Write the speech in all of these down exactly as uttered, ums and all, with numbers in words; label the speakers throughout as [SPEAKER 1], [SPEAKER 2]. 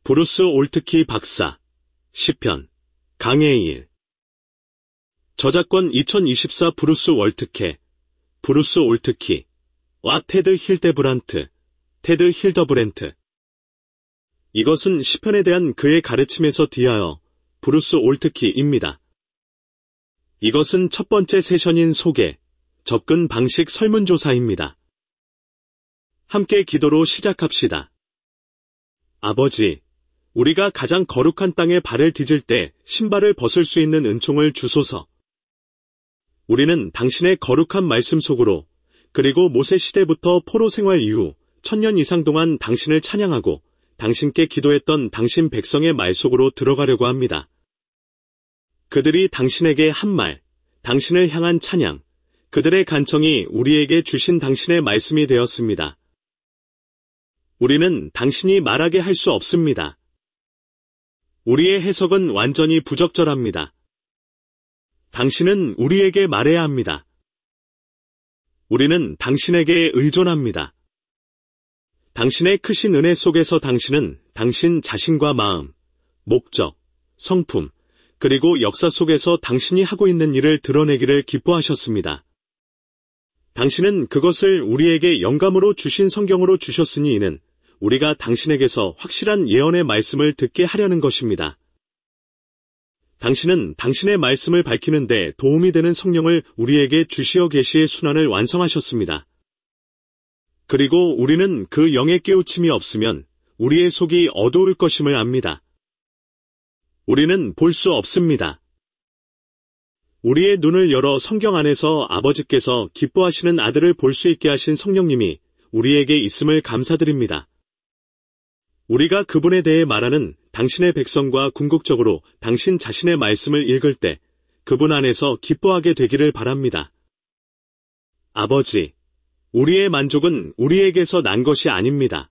[SPEAKER 1] 브루스 올트키 박사, 시편, 강해의 일. 저작권 이천이십사 브루스 월트케, 브루스 올트키, 와 테드 힐데브란트, 테드 힐더브랜트. 이것은 시편에 대한 그의 가르침에서 뒤하여 브루스 올트키입니다. 이것은 첫 번째 세션인 소개, 접근 방식 설문조사입니다. 함께 기도로 시작합시다. 아버지, 우리가 가장 거룩한 땅에 발을 디딜 때 신발을 벗을 수 있는 은총을 주소서. 우리는 당신의 거룩한 말씀 속으로, 그리고 모세 시대부터 포로 생활 이후 천년 이상 동안 당신을 찬양하고 당신께 기도했던 당신 백성의 말 속으로 들어가려고 합니다. 그들이 당신에게 한 말, 당신을 향한 찬양, 그들의 간청이 우리에게 주신 당신의 말씀이 되었습니다. 우리는 당신이 말하게 할 수 없습니다. 우리의 해석은 완전히 부적절합니다. 당신은 우리에게 말해야 합니다. 우리는 당신에게 의존합니다. 당신의 크신 은혜 속에서 당신은 당신 자신과 마음, 목적, 성품, 그리고 역사 속에서 당신이 하고 있는 일을 드러내기를 기뻐하셨습니다. 당신은 그것을 우리에게 영감으로 주신 성경으로 주셨으니 이는 우리가 당신에게서 확실한 예언의 말씀을 듣게 하려는 것입니다. 당신은 당신의 말씀을 밝히는 데 도움이 되는 성령을 우리에게 주시어 계시의 순환을 완성하셨습니다. 그리고 우리는 그 영의 깨우침이 없으면 우리의 속이 어두울 것임을 압니다. 우리는 볼 수 없습니다. 우리의 눈을 열어 성경 안에서 아버지께서 기뻐하시는 아들을 볼 수 있게 하신 성령님이 우리에게 있음을 감사드립니다. 우리가 그분에 대해 말하는 당신의 백성과 궁극적으로 당신 자신의 말씀을 읽을 때 그분 안에서 기뻐하게 되기를 바랍니다. 아버지, 우리의 만족은 우리에게서 난 것이 아닙니다.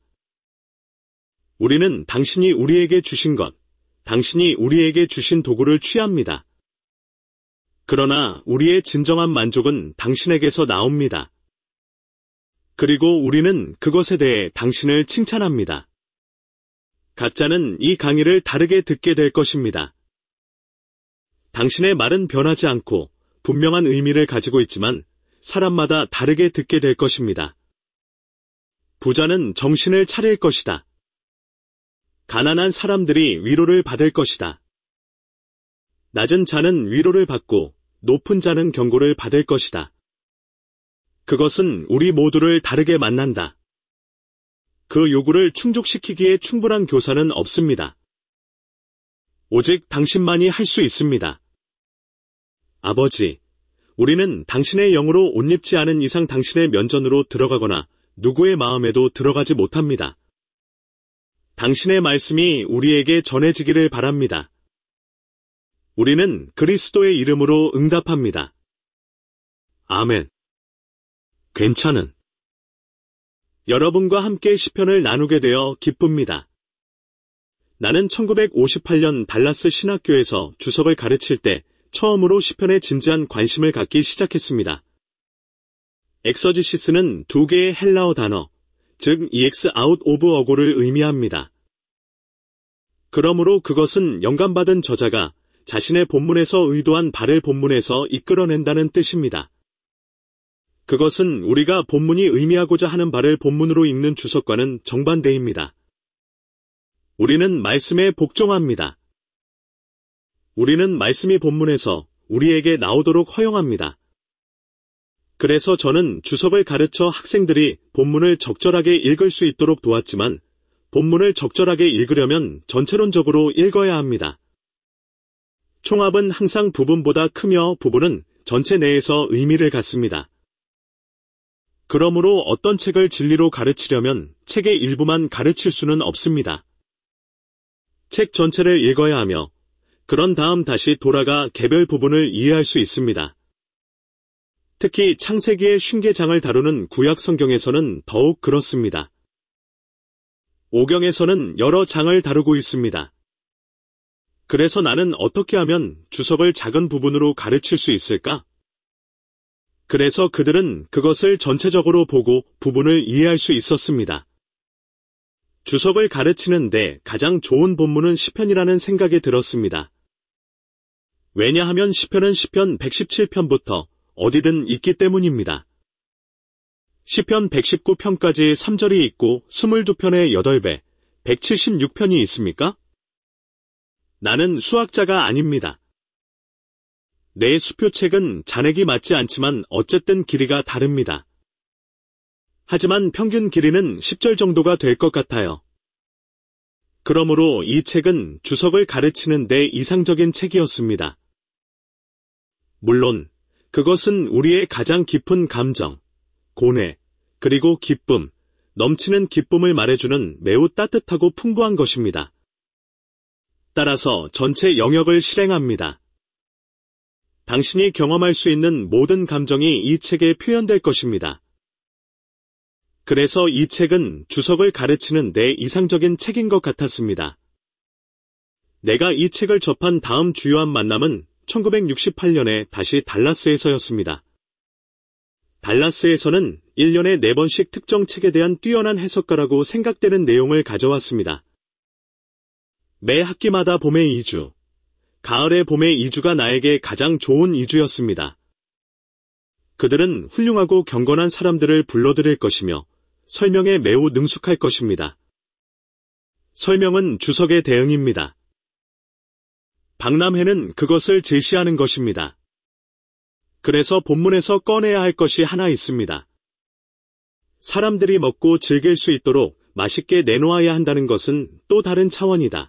[SPEAKER 1] 우리는 당신이 우리에게 주신 것, 당신이 우리에게 주신 도구를 취합니다. 그러나 우리의 진정한 만족은 당신에게서 나옵니다. 그리고 우리는 그것에 대해 당신을 칭찬합니다. 각자는 이 강의를 다르게 듣게 될 것입니다. 당신의 말은 변하지 않고 분명한 의미를 가지고 있지만 사람마다 다르게 듣게 될 것입니다. 부자는 정신을 차릴 것이다. 가난한 사람들이 위로를 받을 것이다. 낮은 자는 위로를 받고 높은 자는 경고를 받을 것이다. 그것은 우리 모두를 다르게 만난다. 그 요구를 충족시키기에 충분한 교사는 없습니다. 오직 당신만이 할 수 있습니다. 아버지, 우리는 당신의 영으로 옷 입지 않은 이상 당신의 면전으로 들어가거나 누구의 마음에도 들어가지 못합니다. 당신의 말씀이 우리에게 전해지기를 바랍니다. 우리는 그리스도의 이름으로 응답합니다. 아멘. 괜찮은. 여러분과 함께 시편을 나누게 되어 기쁩니다. 나는 천구백오십팔 년 달라스 신학교에서 주석을 가르칠 때 처음으로 시편에 진지한 관심을 갖기 시작했습니다. 엑서지시스는 두 개의 헬라어 단어, 즉 이엑스 아웃 오브 어고를 의미합니다. 그러므로 그것은 영감받은 저자가 자신의 본문에서 의도한 바를 본문에서 이끌어낸다는 뜻입니다. 그것은 우리가 본문이 의미하고자 하는 바를 본문으로 읽는 주석과는 정반대입니다. 우리는 말씀에 복종합니다. 우리는 말씀이 본문에서 우리에게 나오도록 허용합니다. 그래서 저는 주석을 가르쳐 학생들이 본문을 적절하게 읽을 수 있도록 도왔지만 본문을 적절하게 읽으려면 전체론적으로 읽어야 합니다. 총합은 항상 부분보다 크며 부분은 전체 내에서 의미를 갖습니다. 그러므로 어떤 책을 진리로 가르치려면 책의 일부만 가르칠 수는 없습니다. 책 전체를 읽어야 하며 그런 다음 다시 돌아가 개별 부분을 이해할 수 있습니다. 특히 창세기의 쉰 장을 다루는 구약 성경에서는 더욱 그렇습니다. 오경에서는 여러 장을 다루고 있습니다. 그래서 나는 어떻게 하면 주석을 작은 부분으로 가르칠 수 있을까? 그래서 그들은 그것을 전체적으로 보고 부분을 이해할 수 있었습니다. 주석을 가르치는데 가장 좋은 본문은 시편이라는 생각이 들었습니다. 왜냐하면 시편은 시편 백십칠 편부터 어디든 있기 때문입니다. 시편 백십구 편까지 삼 절이 있고 이십이 편에 여덟 배, 백칠십육 편이 있습니까? 나는 수학자가 아닙니다. 내 수표책은 잔액이 맞지 않지만 어쨌든 길이가 다릅니다. 하지만 평균 길이는 십 절 정도가 될 것 같아요. 그러므로 이 책은 주석을 가르치는 데 이상적인 책이었습니다. 물론 그것은 우리의 가장 깊은 감정, 고뇌, 그리고 기쁨, 넘치는 기쁨을 말해주는 매우 따뜻하고 풍부한 것입니다. 따라서 전체 영역을 실행합니다. 당신이 경험할 수 있는 모든 감정이 이 책에 표현될 것입니다. 그래서 이 책은 주석을 가르치는 데 이상적인 책인 것 같았습니다. 내가 이 책을 접한 다음 주요한 만남은 천구백육십팔 년에 다시 달라스에서였습니다. 달라스에서는 일 년에 네 번씩 특정 책에 대한 뛰어난 해석가라고 생각되는 내용을 가져왔습니다. 매 학기마다 봄의 이 주, 가을의 봄의 이 주가 나에게 가장 좋은 이 주였습니다. 그들은 훌륭하고 경건한 사람들을 불러들일 것이며 설명에 매우 능숙할 것입니다. 설명은 주석의 대응입니다. 박람회는 그것을 제시하는 것입니다. 그래서 본문에서 꺼내야 할 것이 하나 있습니다. 사람들이 먹고 즐길 수 있도록 맛있게 내놓아야 한다는 것은 또 다른 차원이다.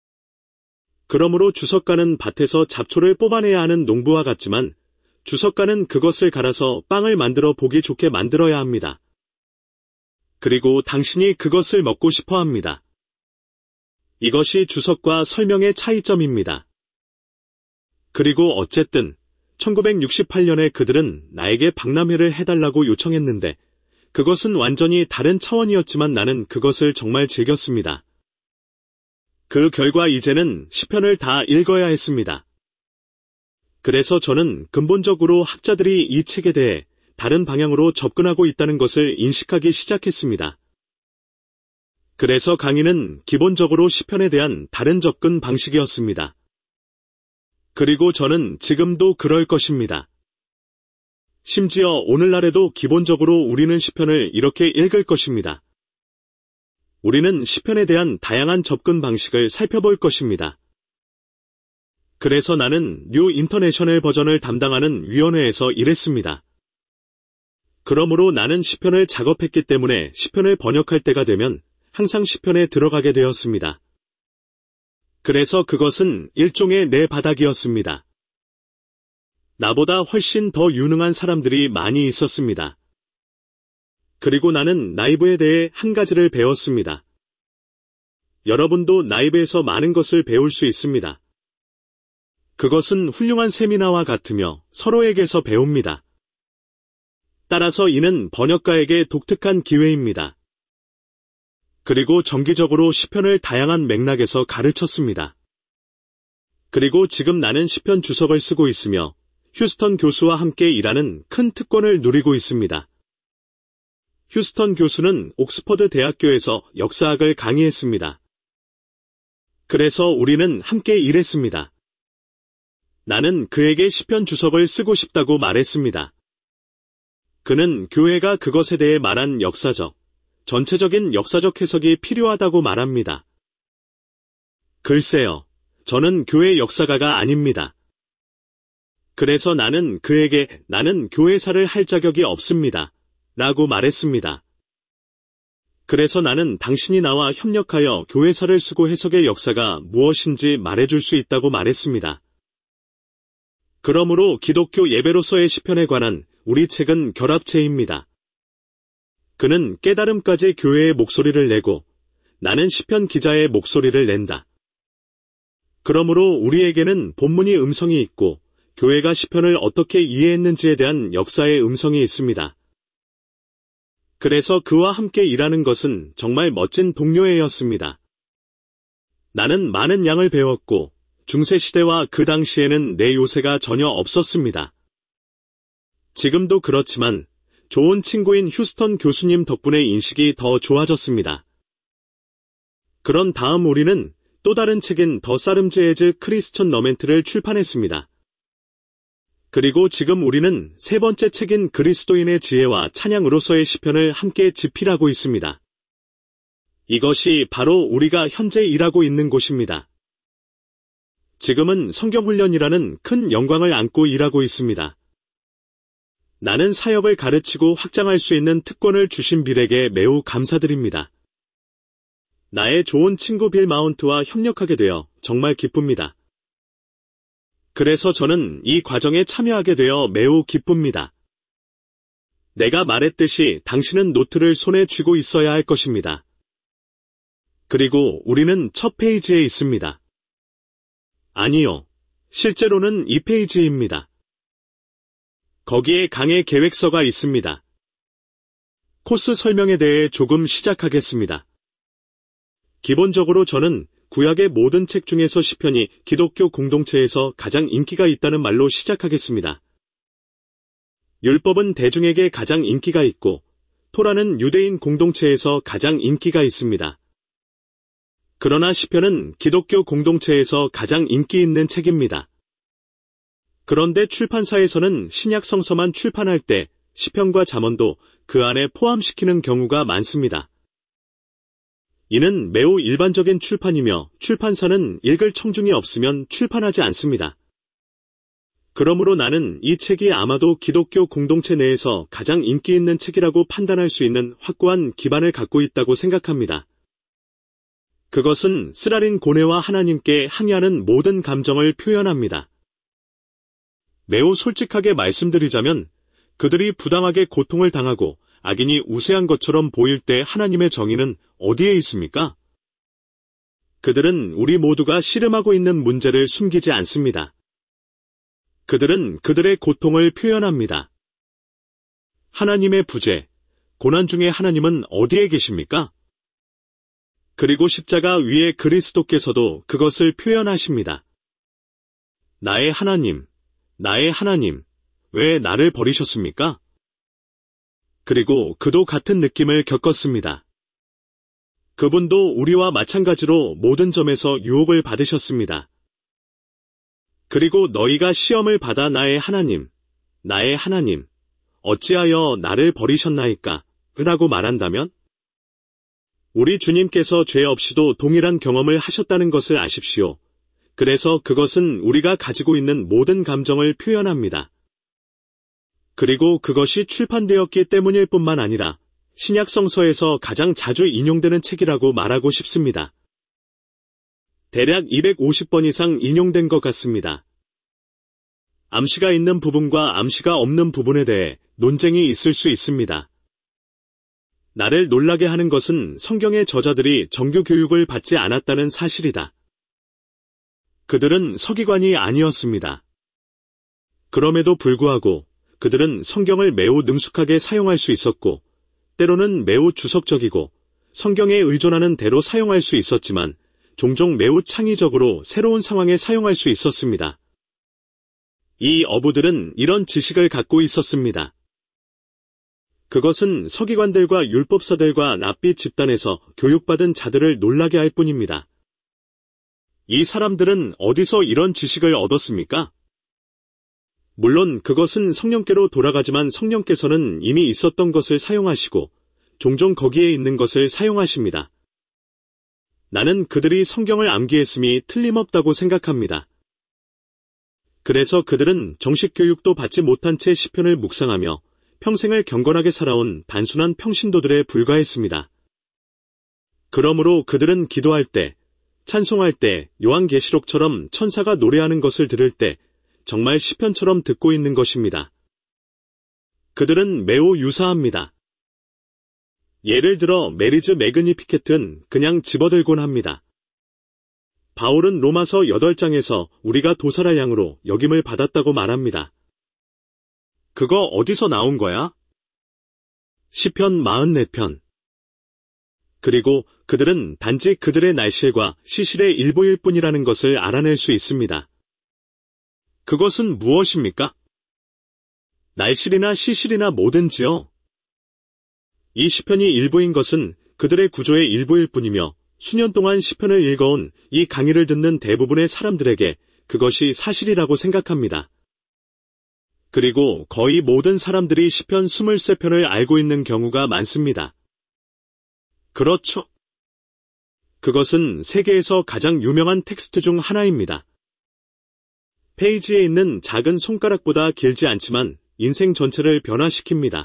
[SPEAKER 1] 그러므로 주석가는 밭에서 잡초를 뽑아내야 하는 농부와 같지만 주석가는 그것을 갈아서 빵을 만들어 보기 좋게 만들어야 합니다. 그리고 당신이 그것을 먹고 싶어 합니다. 이것이 주석과 설명의 차이점입니다. 그리고 어쨌든 천구백육십팔 년에 그들은 나에게 박람회를 해달라고 요청했는데 그것은 완전히 다른 차원이었지만 나는 그것을 정말 즐겼습니다. 그 결과 이제는 시편을 다 읽어야 했습니다. 그래서 저는 근본적으로 학자들이 이 책에 대해 다른 방향으로 접근하고 있다는 것을 인식하기 시작했습니다. 그래서 강의는 기본적으로 시편에 대한 다른 접근 방식이었습니다. 그리고 저는 지금도 그럴 것입니다. 심지어 오늘날에도 기본적으로 우리는 시편을 이렇게 읽을 것입니다. 우리는 시편에 대한 다양한 접근 방식을 살펴볼 것입니다. 그래서 나는 뉴 인터내셔널 버전을 담당하는 위원회에서 일했습니다. 그러므로 나는 시편을 작업했기 때문에 시편을 번역할 때가 되면 항상 시편에 들어가게 되었습니다. 그래서 그것은 일종의 내 바닥이었습니다. 나보다 훨씬 더 유능한 사람들이 많이 있었습니다. 그리고 나는 나이브에 대해 한 가지를 배웠습니다. 여러분도 나이브에서 많은 것을 배울 수 있습니다. 그것은 훌륭한 세미나와 같으며 서로에게서 배웁니다. 따라서 이는 번역가에게 독특한 기회입니다. 그리고 정기적으로 시편을 다양한 맥락에서 가르쳤습니다. 그리고 지금 나는 시편 주석을 쓰고 있으며 휴스턴 교수와 함께 일하는 큰 특권을 누리고 있습니다. 휴스턴 교수는 옥스퍼드 대학교에서 역사학을 강의했습니다. 그래서 우리는 함께 일했습니다. 나는 그에게 시편 주석을 쓰고 싶다고 말했습니다. 그는 교회가 그것에 대해 말한 역사적, 전체적인 역사적 해석이 필요하다고 말합니다. 글쎄요, 저는 교회 역사가가 아닙니다. 그래서 나는 그에게 나는 교회사를 할 자격이 없습니다. 라고 말했습니다. 그래서 나는 당신이 나와 협력하여 교회사를 쓰고 해석의 역사가 무엇인지 말해줄 수 있다고 말했습니다. 그러므로 기독교 예배로서의 시편에 관한 우리 책은 결합체입니다. 그는 깨달음까지 교회의 목소리를 내고 나는 시편 기자의 목소리를 낸다. 그러므로 우리에게는 본문이 음성이 있고 교회가 시편을 어떻게 이해했는지에 대한 역사의 음성이 있습니다. 그래서 그와 함께 일하는 것은 정말 멋진 동료애였습니다. 나는 많은 양을 배웠고 중세시대와 그 당시에는 내 요새가 전혀 없었습니다. 지금도 그렇지만 좋은 친구인 휴스턴 교수님 덕분에 인식이 더 좋아졌습니다. 그런 다음 우리는 또 다른 책인 더 사름즈 에즈 크리스천 러멘트를 출판했습니다. 그리고 지금 우리는 세 번째 책인 그리스도인의 지혜와 찬양으로서의 시편을 함께 집필하고 있습니다. 이것이 바로 우리가 현재 일하고 있는 곳입니다. 지금은 성경훈련이라는 큰 영광을 안고 일하고 있습니다. 나는 사역을 가르치고 확장할 수 있는 특권을 주신 빌에게 매우 감사드립니다. 나의 좋은 친구 빌 마운트와 협력하게 되어 정말 기쁩니다. 그래서 저는 이 과정에 참여하게 되어 매우 기쁩니다. 내가 말했듯이 당신은 노트를 손에 쥐고 있어야 할 것입니다. 그리고 우리는 첫 페이지에 있습니다. 아니요, 실제로는 이 페이지입니다. 거기에 강의 계획서가 있습니다. 코스 설명에 대해 조금 시작하겠습니다. 기본적으로 저는 구약의 모든 책 중에서 시편이 기독교 공동체에서 가장 인기가 있다는 말로 시작하겠습니다. 율법은 대중에게 가장 인기가 있고, 토라는 유대인 공동체에서 가장 인기가 있습니다. 그러나 시편은 기독교 공동체에서 가장 인기 있는 책입니다. 그런데 출판사에서는 신약 성서만 출판할 때 시편과 잠언도 그 안에 포함시키는 경우가 많습니다. 이는 매우 일반적인 출판이며 출판사는 읽을 청중이 없으면 출판하지 않습니다. 그러므로 나는 이 책이 아마도 기독교 공동체 내에서 가장 인기 있는 책이라고 판단할 수 있는 확고한 기반을 갖고 있다고 생각합니다. 그것은 쓰라린 고뇌와 하나님께 항의하는 모든 감정을 표현합니다. 매우 솔직하게 말씀드리자면 그들이 부당하게 고통을 당하고 악인이 우세한 것처럼 보일 때 하나님의 정의는 어디에 있습니까? 그들은 우리 모두가 씨름하고 있는 문제를 숨기지 않습니다. 그들은 그들의 고통을 표현합니다. 하나님의 부재, 고난 중에 하나님은 어디에 계십니까? 그리고 십자가 위에 그리스도께서도 그것을 표현하십니다. 나의 하나님, 나의 하나님, 왜 나를 버리셨습니까? 그리고 그도 같은 느낌을 겪었습니다. 그분도 우리와 마찬가지로 모든 점에서 유혹을 받으셨습니다. 그리고 너희가 시험을 받아 나의 하나님, 나의 하나님, 어찌하여 나를 버리셨나이까? 라고 말한다면? 우리 주님께서 죄 없이도 동일한 경험을 하셨다는 것을 아십시오. 그래서 그것은 우리가 가지고 있는 모든 감정을 표현합니다. 그리고 그것이 출판되었기 때문일 뿐만 아니라 신약 성서에서 가장 자주 인용되는 책이라고 말하고 싶습니다. 대략 이백오십 번 이상 인용된 것 같습니다. 암시가 있는 부분과 암시가 없는 부분에 대해 논쟁이 있을 수 있습니다. 나를 놀라게 하는 것은 성경의 저자들이 정규 교육을 받지 않았다는 사실이다. 그들은 서기관이 아니었습니다. 그럼에도 불구하고 그들은 성경을 매우 능숙하게 사용할 수 있었고, 때로는 매우 주석적이고 성경에 의존하는 대로 사용할 수 있었지만 종종 매우 창의적으로 새로운 상황에 사용할 수 있었습니다. 이 어부들은 이런 지식을 갖고 있었습니다. 그것은 서기관들과 율법사들과 랍비 집단에서 교육받은 자들을 놀라게 할 뿐입니다. 이 사람들은 어디서 이런 지식을 얻었습니까? 물론 그것은 성령께로 돌아가지만 성령께서는 이미 있었던 것을 사용하시고 종종 거기에 있는 것을 사용하십니다. 나는 그들이 성경을 암기했음이 틀림없다고 생각합니다. 그래서 그들은 정식 교육도 받지 못한 채 시편을 묵상하며 평생을 경건하게 살아온 단순한 평신도들에 불과했습니다. 그러므로 그들은 기도할 때, 찬송할 때, 요한계시록처럼 천사가 노래하는 것을 들을 때 정말 시편처럼 듣고 있는 것입니다. 그들은 매우 유사합니다. 예를 들어 메리즈 매그니피켓은 그냥 집어들곤 합니다. 바울은 로마서 여덟 장에서 우리가 도살할 양으로 여김을 받았다고 말합니다. 그거 어디서 나온 거야? 시편 사십사 편. 그리고 그들은 단지 그들의 날실과 시실의 일부일 뿐이라는 것을 알아낼 수 있습니다. 그것은 무엇입니까? 날실이나 시실이나 뭐든지요. 이 시편이 일부인 것은 그들의 구조의 일부일 뿐이며 수년 동안 시편을 읽어온 이 강의를 듣는 대부분의 사람들에게 그것이 사실이라고 생각합니다. 그리고 거의 모든 사람들이 시편 이십삼 편을 알고 있는 경우가 많습니다. 그렇죠. 그것은 세계에서 가장 유명한 텍스트 중 하나입니다. 페이지에 있는 작은 손가락보다 길지 않지만 인생 전체를 변화시킵니다.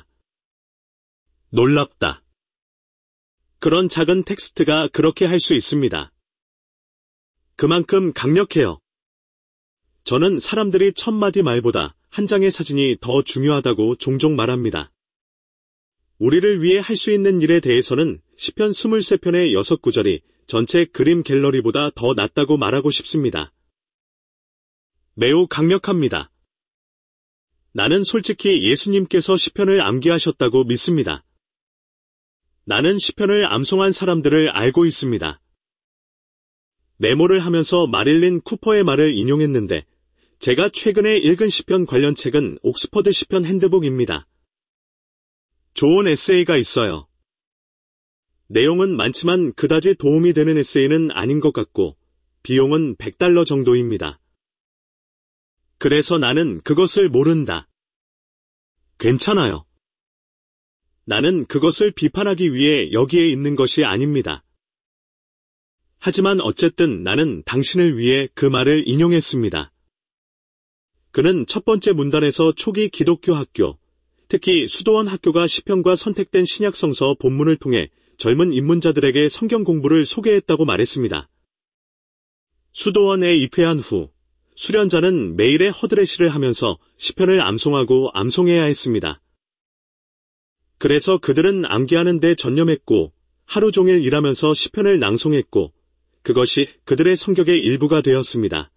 [SPEAKER 1] 놀랍다. 그런 작은 텍스트가 그렇게 할 수 있습니다. 그만큼 강력해요. 저는 사람들이 천 마디 말보다 한 장의 사진이 더 중요하다고 종종 말합니다. 우리를 위해 할 수 있는 일에 대해서는 시편 이십삼 편의 여섯 구절이 전체 그림 갤러리보다 더 낫다고 말하고 싶습니다. 매우 강력합니다. 나는 솔직히 예수님께서 시편을 암기하셨다고 믿습니다. 나는 시편을 암송한 사람들을 알고 있습니다. 메모를 하면서 마릴린 쿠퍼의 말을 인용했는데 제가 최근에 읽은 시편 관련 책은 옥스퍼드 시편 핸드북입니다. 좋은 에세이가 있어요. 내용은 많지만 그다지 도움이 되는 에세이는 아닌 것 같고 비용은 백 달러 정도입니다. 그래서 나는 그것을 모른다. 괜찮아요. 나는 그것을 비판하기 위해 여기에 있는 것이 아닙니다. 하지만 어쨌든 나는 당신을 위해 그 말을 인용했습니다. 그는 첫 번째 문단에서 초기 기독교 학교, 특히 수도원 학교가 시편과 선택된 신약성서 본문을 통해 젊은 입문자들에게 성경 공부를 소개했다고 말했습니다. 수도원에 입회한 후 수련자는 매일의 허드레시를 하면서 시편을 암송하고 암송해야 했습니다. 그래서 그들은 암기하는 데 전념했고 하루 종일 일하면서 시편을 낭송했고 그것이 그들의 성격의 일부가 되었습니다.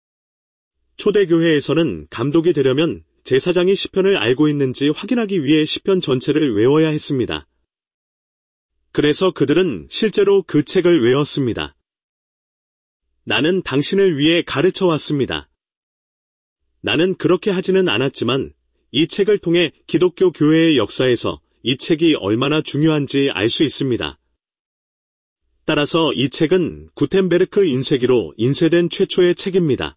[SPEAKER 1] 초대교회에서는 감독이 되려면 제사장이 시편을 알고 있는지 확인하기 위해 시편 전체를 외워야 했습니다. 그래서 그들은 실제로 그 책을 외웠습니다. 나는 당신을 위해 가르쳐 왔습니다. 나는 그렇게 하지는 않았지만 이 책을 통해 기독교 교회의 역사에서 이 책이 얼마나 중요한지 알 수 있습니다. 따라서 이 책은 구텐베르크 인쇄기로 인쇄된 최초의 책입니다.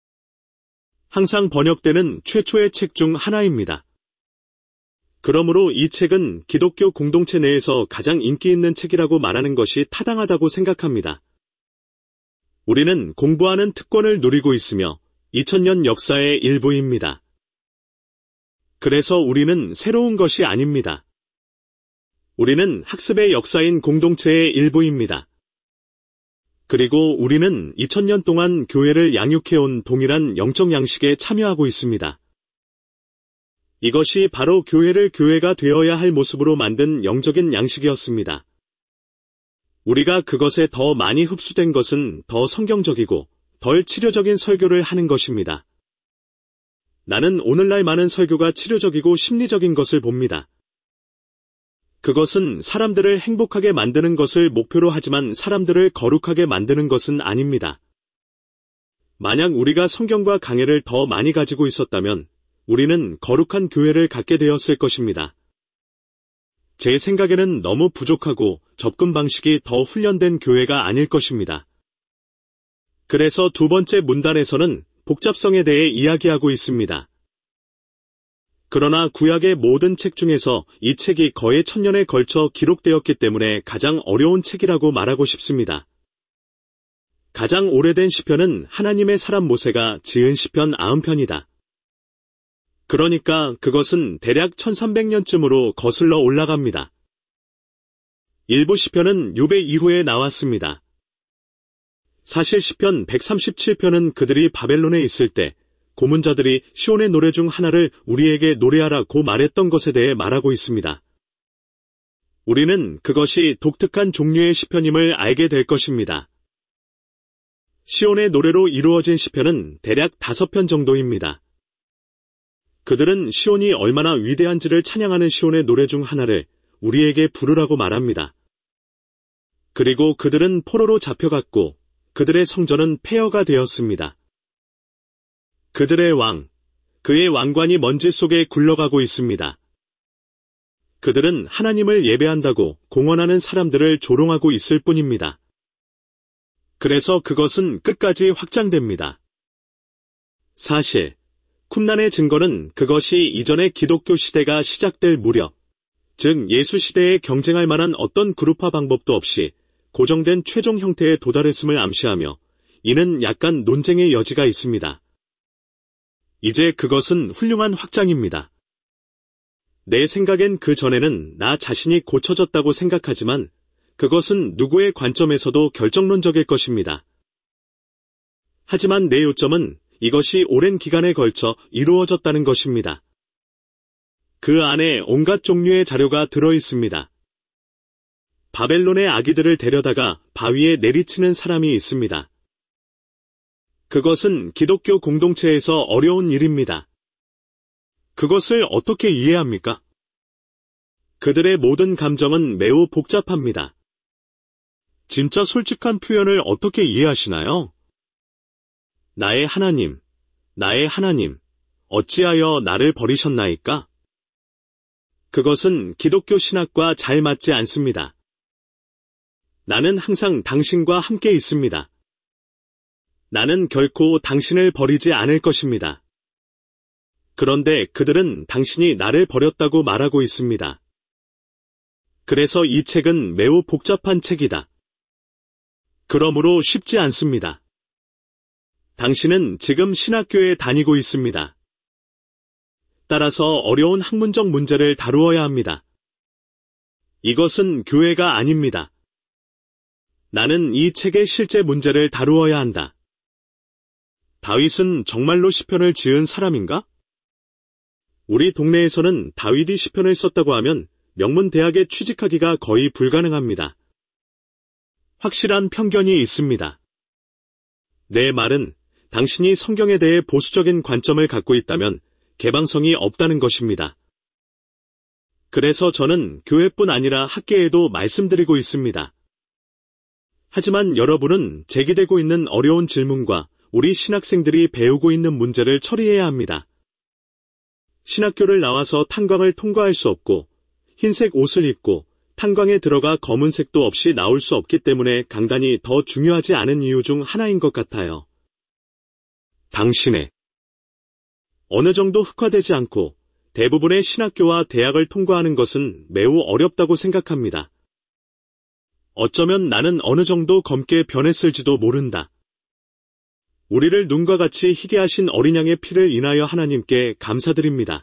[SPEAKER 1] 항상 번역되는 최초의 책 중 하나입니다. 그러므로 이 책은 기독교 공동체 내에서 가장 인기 있는 책이라고 말하는 것이 타당하다고 생각합니다. 우리는 공부하는 특권을 누리고 있으며 이천 년 역사의 일부입니다. 그래서 우리는 새로운 것이 아닙니다. 우리는 학습의 역사인 공동체의 일부입니다. 그리고 우리는 이천 년 동안 교회를 양육해온 동일한 영적 양식에 참여하고 있습니다. 이것이 바로 교회를 교회가 되어야 할 모습으로 만든 영적인 양식이었습니다. 우리가 그것에 더 많이 흡수된 것은 더 성경적이고 덜 치료적인 설교를 하는 것입니다. 나는 오늘날 많은 설교가 치료적이고 심리적인 것을 봅니다. 그것은 사람들을 행복하게 만드는 것을 목표로 하지만 사람들을 거룩하게 만드는 것은 아닙니다. 만약 우리가 성경과 강해를 더 많이 가지고 있었다면 우리는 거룩한 교회를 갖게 되었을 것입니다. 제 생각에는 너무 부족하고 접근 방식이 더 훈련된 교회가 아닐 것입니다. 그래서 두 번째 문단에서는 복잡성에 대해 이야기하고 있습니다. 그러나 구약의 모든 책 중에서 이 책이 거의 천년에 걸쳐 기록되었기 때문에 가장 어려운 책이라고 말하고 싶습니다. 가장 오래된 시편은 하나님의 사람 모세가 지은 시편 구십 편이다. 그러니까 그것은 대략 천삼백 년쯤으로 거슬러 올라갑니다. 일부 시편은 유배 이후에 나왔습니다. 사실 시편 백삼십칠 편은 그들이 바벨론에 있을 때 고문자들이 시온의 노래 중 하나를 우리에게 노래하라고 말했던 것에 대해 말하고 있습니다. 우리는 그것이 독특한 종류의 시편임을 알게 될 것입니다. 시온의 노래로 이루어진 시편은 대략 다섯 편 정도입니다. 그들은 시온이 얼마나 위대한지를 찬양하는 시온의 노래 중 하나를 우리에게 부르라고 말합니다. 그리고 그들은 포로로 잡혀갔고 그들의 성전은 폐허가 되었습니다. 그들의 왕, 그의 왕관이 먼지 속에 굴러가고 있습니다. 그들은 하나님을 예배한다고 공언하는 사람들을 조롱하고 있을 뿐입니다. 그래서 그것은 끝까지 확장됩니다. 사실, 쿰란의 증거는 그것이 이전의 기독교 시대가 시작될 무렵, 즉 예수 시대에 경쟁할 만한 어떤 그룹화 방법도 없이 고정된 최종 형태에 도달했음을 암시하며 이는 약간 논쟁의 여지가 있습니다. 이제 그것은 훌륭한 확장입니다. 내 생각엔 그 전에는 나 자신이 고쳐졌다고 생각하지만 그것은 누구의 관점에서도 결정론적일 것입니다. 하지만 내 요점은 이것이 오랜 기간에 걸쳐 이루어졌다는 것입니다. 그 안에 온갖 종류의 자료가 들어 있습니다. 바벨론의 아기들을 데려다가 바위에 내리치는 사람이 있습니다. 그것은 기독교 공동체에서 어려운 일입니다. 그것을 어떻게 이해합니까? 그들의 모든 감정은 매우 복잡합니다. 진짜 솔직한 표현을 어떻게 이해하시나요? 나의 하나님, 나의 하나님, 어찌하여 나를 버리셨나이까? 그것은 기독교 신학과 잘 맞지 않습니다. 나는 항상 당신과 함께 있습니다. 나는 결코 당신을 버리지 않을 것입니다. 그런데 그들은 당신이 나를 버렸다고 말하고 있습니다. 그래서 이 책은 매우 복잡한 책이다. 그러므로 쉽지 않습니다. 당신은 지금 신학교에 다니고 있습니다. 따라서 어려운 학문적 문제를 다루어야 합니다. 이것은 교회가 아닙니다. 나는 이 책의 실제 문제를 다루어야 한다. 다윗은 정말로 시편을 지은 사람인가? 우리 동네에서는 다윗이 시편을 썼다고 하면 명문 대학에 취직하기가 거의 불가능합니다. 확실한 편견이 있습니다. 내 말은 당신이 성경에 대해 보수적인 관점을 갖고 있다면 개방성이 없다는 것입니다. 그래서 저는 교회뿐 아니라 학계에도 말씀드리고 있습니다. 하지만 여러분은 제기되고 있는 어려운 질문과 우리 신학생들이 배우고 있는 문제를 처리해야 합니다. 신학교를 나와서 탄광을 통과할 수 없고 흰색 옷을 입고 탄광에 들어가 검은색도 없이 나올 수 없기 때문에 강단이 더 중요하지 않은 이유 중 하나인 것 같아요. 당신의 어느 정도 흑화되지 않고 대부분의 신학교와 대학을 통과하는 것은 매우 어렵다고 생각합니다. 어쩌면 나는 어느 정도 검게 변했을지도 모른다. 우리를 눈과 같이 희게 하신 어린 양의 피를 인하여 하나님께 감사드립니다.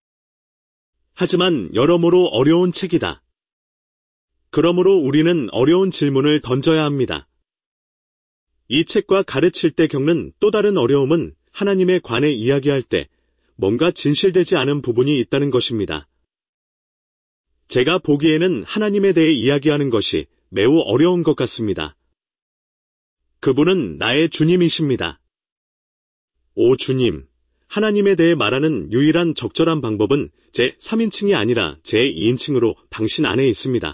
[SPEAKER 1] 하지만 여러모로 어려운 책이다. 그러므로 우리는 어려운 질문을 던져야 합니다. 이 책과 가르칠 때 겪는 또 다른 어려움은 하나님에 관해 이야기할 때 뭔가 진실되지 않은 부분이 있다는 것입니다. 제가 보기에는 하나님에 대해 이야기하는 것이 매우 어려운 것 같습니다. 그분은 나의 주님이십니다. 오 주님, 하나님에 대해 말하는 유일한 적절한 방법은 제 삼인칭이 아니라 제 이인칭으로 당신 안에 있습니다.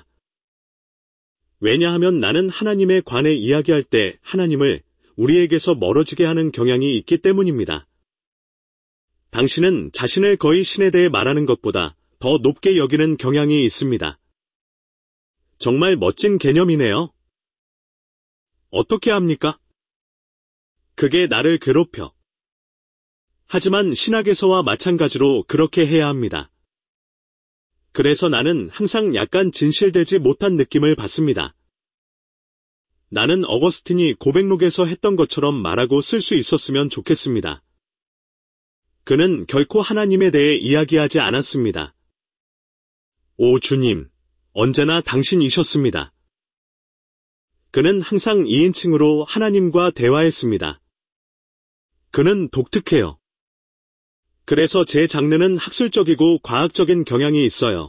[SPEAKER 1] 왜냐하면 나는 하나님에 관해 이야기할 때 하나님을 우리에게서 멀어지게 하는 경향이 있기 때문입니다. 당신은 자신을 거의 신에 대해 말하는 것보다 더 높게 여기는 경향이 있습니다. 정말 멋진 개념이네요. 어떻게 합니까? 그게 나를 괴롭혀. 하지만 신학에서와 마찬가지로 그렇게 해야 합니다. 그래서 나는 항상 약간 진실되지 못한 느낌을 받습니다. 나는 어거스틴이 고백록에서 했던 것처럼 말하고 쓸 수 있었으면 좋겠습니다. 그는 결코 하나님에 대해 이야기하지 않았습니다. 오 주님, 언제나 당신이셨습니다. 그는 항상 이인칭으로 하나님과 대화했습니다. 그는 독특해요. 그래서 제 장르는 학술적이고 과학적인 경향이 있어요.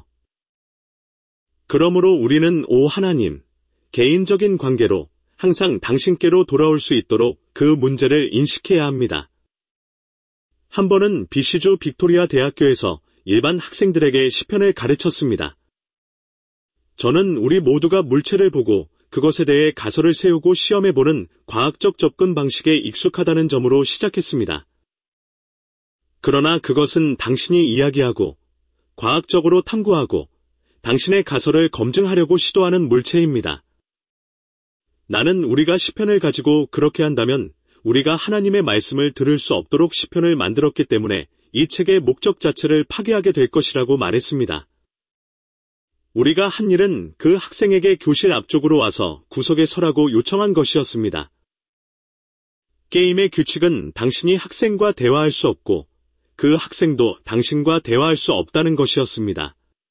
[SPEAKER 1] 그러므로 우리는 오 하나님, 개인적인 관계로 항상 당신께로 돌아올 수 있도록 그 문제를 인식해야 합니다. 한 번은 비시주 빅토리아 대학교에서 일반 학생들에게 시편을 가르쳤습니다. 저는 우리 모두가 물체를 보고 그것에 대해 가설을 세우고 시험해보는 과학적 접근 방식에 익숙하다는 점으로 시작했습니다. 그러나 그것은 당신이 이야기하고 과학적으로 탐구하고 당신의 가설을 검증하려고 시도하는 물체입니다. 나는 우리가 시편을 가지고 그렇게 한다면 우리가 하나님의 말씀을 들을 수 없도록 시편을 만들었기 때문에 이 책의 목적 자체를 파괴하게 될 것이라고 말했습니다. 우리가 한 일은 그 학생에게 교실 앞쪽으로 와서 구석에 서라고 요청한 것이었습니다. 게임의 규칙은 당신이 학생과 대화할 수 없고 그 학생도 당신과 대화할 수 없다는 것이었습니다.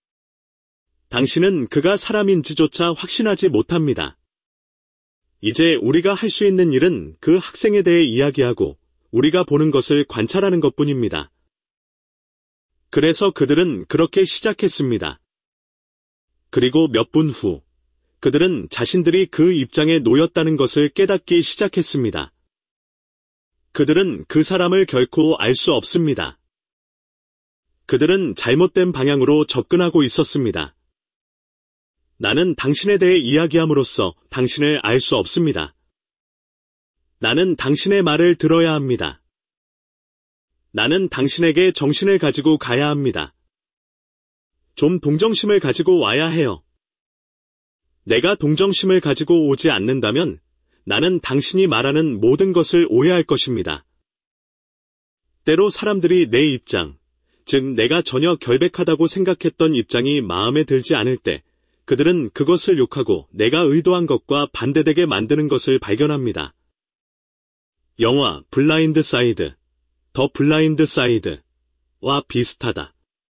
[SPEAKER 1] 당신은 그가 사람인지조차 확신하지 못합니다. 이제 우리가 할 수 있는 일은 그 학생에 대해 이야기하고 우리가 보는 것을 관찰하는 것뿐입니다. 그래서 그들은 그렇게 시작했습니다. 그리고 몇 분 후, 그들은 자신들이 그 입장에 놓였다는 것을 깨닫기 시작했습니다. 그들은 그 사람을 결코 알 수 없습니다. 그들은 잘못된 방향으로 접근하고 있었습니다. 나는 당신에 대해 이야기함으로써 당신을 알 수 없습니다. 나는 당신의 말을 들어야 합니다. 나는 당신에게 정신을 가지고 가야 합니다. 좀 동정심을 가지고 와야 해요. 내가 동정심을 가지고 오지 않는다면 나는 당신이 말하는 모든 것을 오해할 것입니다. 때로 사람들이 내 입장, 즉 내가 전혀 결백하다고 생각했던 입장이 마음에 들지 않을 때 그들은 그것을 욕하고 내가 의도한 것과 반대되게 만드는 것을 발견합니다. 영화 블라인드 사이드, 더 블라인드 사이드와 비슷하다.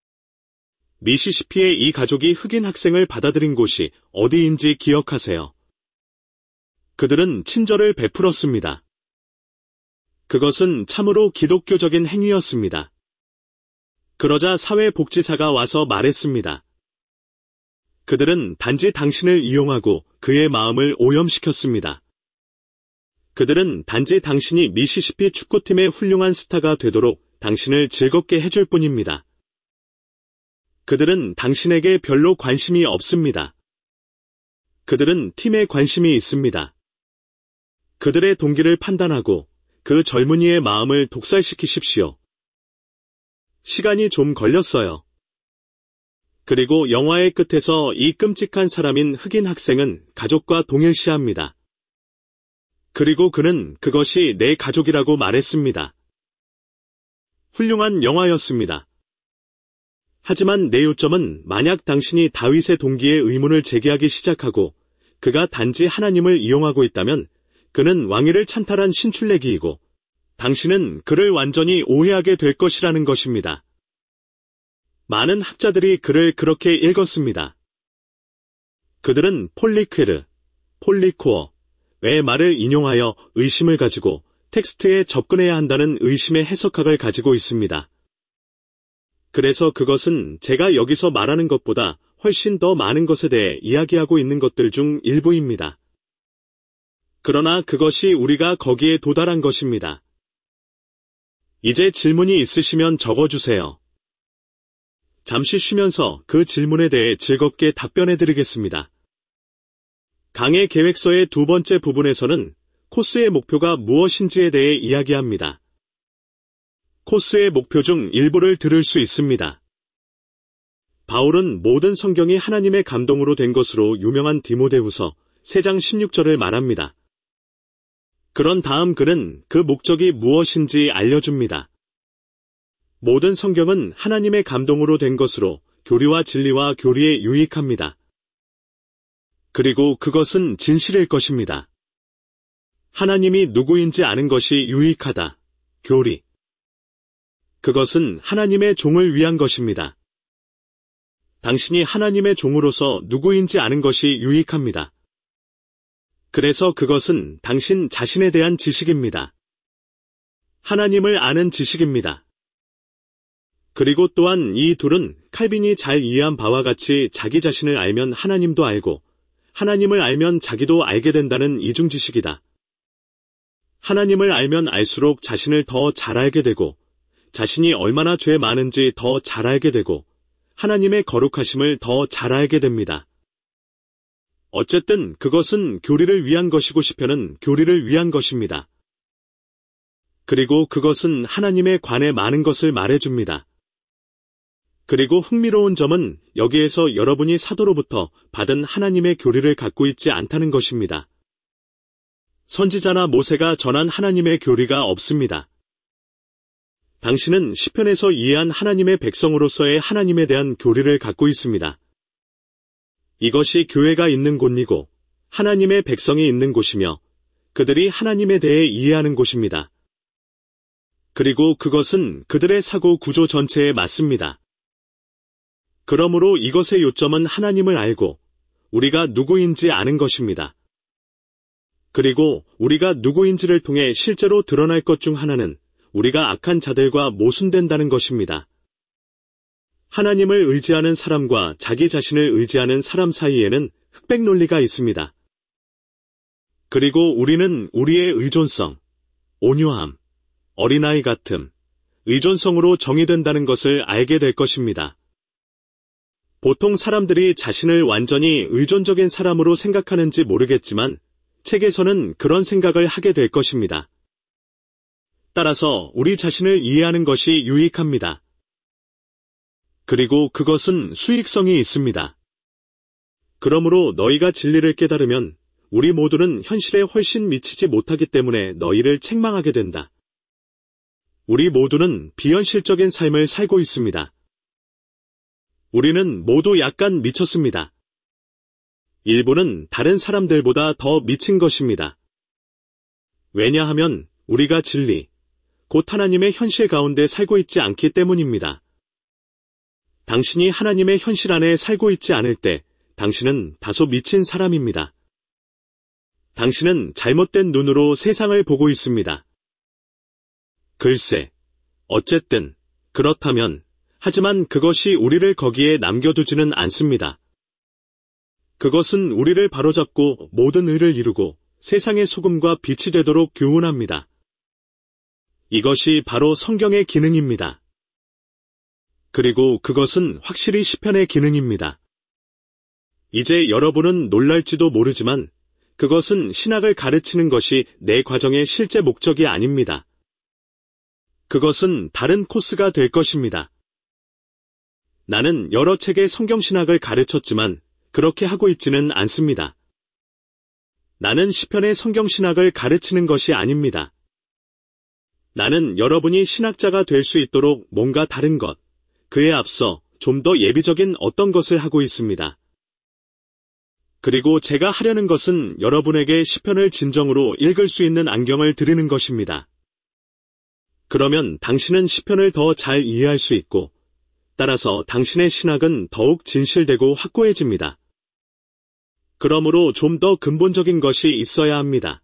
[SPEAKER 1] 미시시피의 이 가족이 흑인 학생을 받아들인 곳이 어디인지 기억하세요. 그들은 친절을 베풀었습니다. 그것은 참으로 기독교적인 행위였습니다. 그러자 사회복지사가 와서 말했습니다. 그들은 단지 당신을 이용하고 그의 마음을 오염시켰습니다. 그들은 단지 당신이 미시시피 축구팀의 훌륭한 스타가 되도록 당신을 즐겁게 해줄 뿐입니다. 그들은 당신에게 별로 관심이 없습니다. 그들은 팀에 관심이 있습니다. 그들의 동기를 판단하고 그 젊은이의 마음을 독살시키십시오. 시간이 좀 걸렸어요. 그리고 영화의 끝에서 이 끔찍한 사람인 흑인 학생은 가족과 동일시합니다. 그리고 그는 그것이 내 가족이라고 말했습니다. 훌륭한 영화였습니다. 하지만 내 요점은 만약 당신이 다윗의 동기에 의문을 제기하기 시작하고 그가 단지 하나님을 이용하고 있다면 그는 왕위를 찬탈한 신출내기이고 당신은 그를 완전히 오해하게 될 것이라는 것입니다. 많은 학자들이 그를 그렇게 읽었습니다. 그들은 폴리퀘르, 폴리코어의 말을 인용하여 의심을 가지고 텍스트에 접근해야 한다는 의심의 해석학을 가지고 있습니다. 그래서 그것은 제가 여기서 말하는 것보다 훨씬 더 많은 것에 대해 이야기하고 있는 것들 중 일부입니다. 그러나 그것이 우리가 거기에 도달한 것입니다. 이제 질문이 있으시면 적어주세요. 잠시 쉬면서 그 질문에 대해 즐겁게 답변해드리겠습니다. 강의 계획서의 두 번째 부분에서는 코스의 목표가 무엇인지에 대해 이야기합니다. 코스의 목표 중 일부를 들을 수 있습니다. 바울은 모든 성경이 하나님의 감동으로 된 것으로 유명한 디모데후서 세 장 십육 절을 말합니다. 그런 다음 그는 그 목적이 무엇인지 알려줍니다. 모든 성경은 하나님의 감동으로 된 것으로 교리와 진리와 교리에 유익합니다. 그리고 그것은 진실일 것입니다. 하나님이 누구인지 아는 것이 유익하다. 교리. 그것은 하나님의 종을 위한 것입니다. 당신이 하나님의 종으로서 누구인지 아는 것이 유익합니다. 그래서 그것은 당신 자신에 대한 지식입니다. 하나님을 아는 지식입니다. 그리고 또한 이 둘은 칼빈이 잘 이해한 바와 같이 자기 자신을 알면 하나님도 알고 하나님을 알면 자기도 알게 된다는 이중지식이다. 하나님을 알면 알수록 자신을 더 잘 알게 되고 자신이 얼마나 죄 많은지 더 잘 알게 되고 하나님의 거룩하심을 더 잘 알게 됩니다. 어쨌든 그것은 교리를 위한 것이고 시편은 교리를 위한 것입니다. 그리고 그것은 하나님에 관해 많은 것을 말해줍니다. 그리고 흥미로운 점은 여기에서 여러분이 사도로부터 받은 하나님의 교리를 갖고 있지 않다는 것입니다. 선지자나 모세가 전한 하나님의 교리가 없습니다. 당신은 시편에서 이해한 하나님의 백성으로서의 하나님에 대한 교리를 갖고 있습니다. 이것이 교회가 있는 곳이고 하나님의 백성이 있는 곳이며 그들이 하나님에 대해 이해하는 곳입니다. 그리고 그것은 그들의 사고 구조 전체에 맞습니다. 그러므로 이것의 요점은 하나님을 알고 우리가 누구인지 아는 것입니다. 그리고 우리가 누구인지를 통해 실제로 드러날 것 중 하나는 우리가 악한 자들과 모순된다는 것입니다. 하나님을 의지하는 사람과 자기 자신을 의지하는 사람 사이에는 흑백 논리가 있습니다. 그리고 우리는 우리의 의존성, 온유함, 어린아이 같음, 의존성으로 정의된다는 것을 알게 될 것입니다. 보통 사람들이 자신을 완전히 의존적인 사람으로 생각하는지 모르겠지만 책에서는 그런 생각을 하게 될 것입니다. 따라서 우리 자신을 이해하는 것이 유익합니다. 그리고 그것은 수익성이 있습니다. 그러므로 너희가 진리를 깨달으면 우리 모두는 현실에 훨씬 미치지 못하기 때문에 너희를 책망하게 된다. 우리 모두는 비현실적인 삶을 살고 있습니다. 우리는 모두 약간 미쳤습니다. 일부는 다른 사람들보다 더 미친 것입니다. 왜냐하면 우리가 진리, 곧 하나님의 현실 가운데 살고 있지 않기 때문입니다. 당신이 하나님의 현실 안에 살고 있지 않을 때 당신은 다소 미친 사람입니다. 당신은 잘못된 눈으로 세상을 보고 있습니다. 글쎄, 어쨌든 그렇다면 하지만 그것이 우리를 거기에 남겨두지는 않습니다. 그것은 우리를 바로잡고 모든 의를 이루고 세상의 소금과 빛이 되도록 교훈합니다. 이것이 바로 성경의 기능입니다. 그리고 그것은 확실히 시편의 기능입니다. 이제 여러분은 놀랄지도 모르지만 그것은 신학을 가르치는 것이 내 과정의 실제 목적이 아닙니다. 그것은 다른 코스가 될 것입니다. 나는 여러 책의 성경신학을 가르쳤지만 그렇게 하고 있지는 않습니다. 나는 시편의 성경신학을 가르치는 것이 아닙니다. 나는 여러분이 신학자가 될 수 있도록 뭔가 다른 것, 그에 앞서 좀 더 예비적인 어떤 것을 하고 있습니다. 그리고 제가 하려는 것은 여러분에게 시편을 진정으로 읽을 수 있는 안경을 드리는 것입니다. 그러면 당신은 시편을 더 잘 이해할 수 있고 따라서 당신의 신학은 더욱 진실되고 확고해집니다. 그러므로 좀 더 근본적인 것이 있어야 합니다.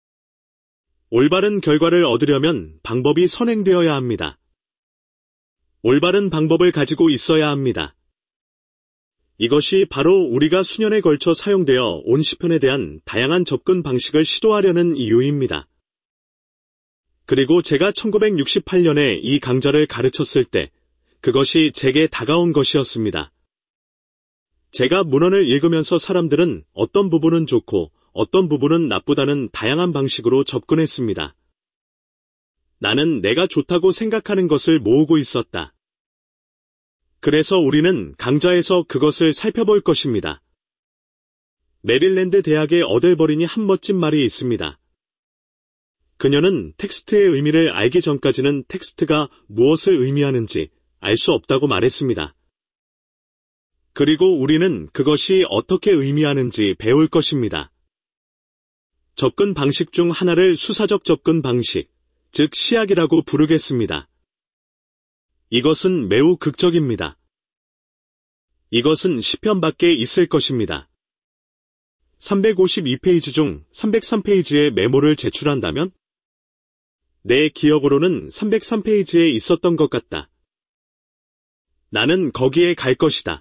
[SPEAKER 1] 올바른 결과를 얻으려면 방법이 선행되어야 합니다. 올바른 방법을 가지고 있어야 합니다. 이것이 바로 우리가 수년에 걸쳐 사용되어 온 시편에 대한 다양한 접근 방식을 시도하려는 이유입니다. 그리고 제가 천구백육십팔 년에 이 강좌를 가르쳤을 때 그것이 제게 다가온 것이었습니다. 제가 문헌을 읽으면서 사람들은 어떤 부분은 좋고 어떤 부분은 나쁘다는 다양한 방식으로 접근했습니다. 나는 내가 좋다고 생각하는 것을 모으고 있었다. 그래서 우리는 강좌에서 그것을 살펴볼 것입니다. 메릴랜드 대학의 어델버린이 한 멋진 말이 있습니다. 그녀는 텍스트의 의미를 알기 전까지는 텍스트가 무엇을 의미하는지 알 수 없다고 말했습니다. 그리고 우리는 그것이 어떻게 의미하는지 배울 것입니다. 접근 방식 중 하나를 수사적 접근 방식, 즉 시학이라고 부르겠습니다. 이것은 매우 극적입니다. 이것은 시편 밖에 있을 것입니다. 삼백오십이 페이지 중 삼백삼 페이지에 메모를 제출한다면? 내 기억으로는 삼백삼 페이지에 있었던 것 같다. 나는 거기에 갈 것이다.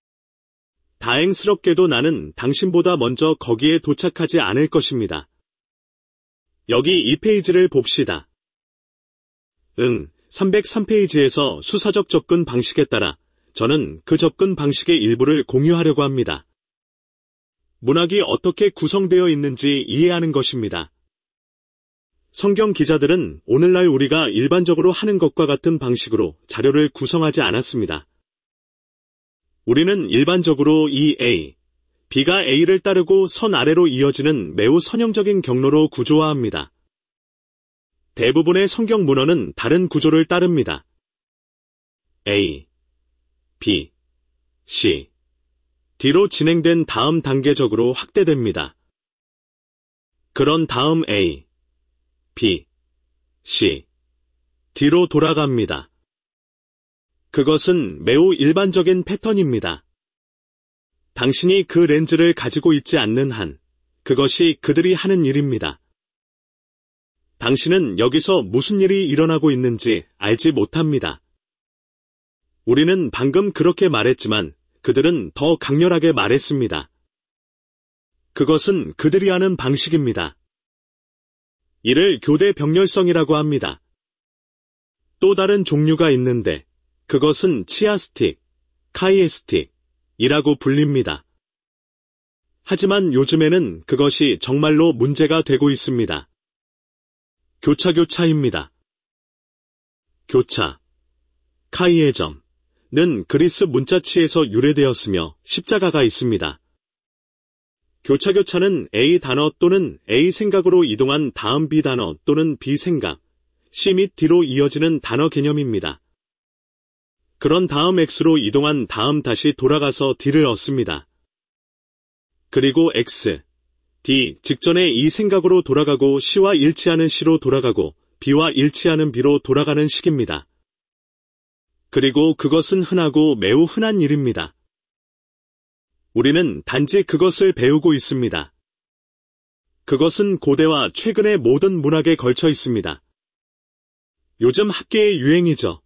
[SPEAKER 1] 다행스럽게도 나는 당신보다 먼저 거기에 도착하지 않을 것입니다. 여기 이 페이지를 봅시다. 응, 삼백삼 페이지에서 수사적 접근 방식에 따라 저는 그 접근 방식의 일부를 공유하려고 합니다. 문학이 어떻게 구성되어 있는지 이해하는 것입니다. 성경 기자들은 오늘날 우리가 일반적으로 하는 것과 같은 방식으로 자료를 구성하지 않았습니다. 우리는 일반적으로 이 A, B가 A를 따르고 선 아래로 이어지는 매우 선형적인 경로로 구조화합니다. 대부분의 성경 문헌은 다른 구조를 따릅니다. A, B, C, D로 진행된 다음 단계적으로 확대됩니다. 그런 다음 A, B, C, D로 돌아갑니다. 그것은 매우 일반적인 패턴입니다. 당신이 그 렌즈를 가지고 있지 않는 한, 그것이 그들이 하는 일입니다. 당신은 여기서 무슨 일이 일어나고 있는지 알지 못합니다. 우리는 방금 그렇게 말했지만 그들은 더 강렬하게 말했습니다. 그것은 그들이 하는 방식입니다. 이를 교대 병렬성이라고 합니다. 또 다른 종류가 있는데 그것은 치아스틱, 카이에스틱이라고 불립니다. 하지만 요즘에는 그것이 정말로 문제가 되고 있습니다. 교차교차입니다. 교차, 카이에점는 그리스 문자치에서 유래되었으며 십자가가 있습니다. 교차교차는 A 단어 또는 A 생각으로 이동한 다음 B 단어 또는 B 생각, C 및 D로 이어지는 단어 개념입니다. 그런 다음 X로 이동한 다음 다시 돌아가서 D를 얻습니다. 그리고 X, D 직전에 이 생각으로 돌아가고 C와 일치하는 C로 돌아가고 B와 일치하는 B로 돌아가는 식입니다. 그리고 그것은 흔하고 매우 흔한 일입니다. 우리는 단지 그것을 배우고 있습니다. 그것은 고대와 최근의 모든 문학에 걸쳐 있습니다. 요즘 학계의 유행이죠.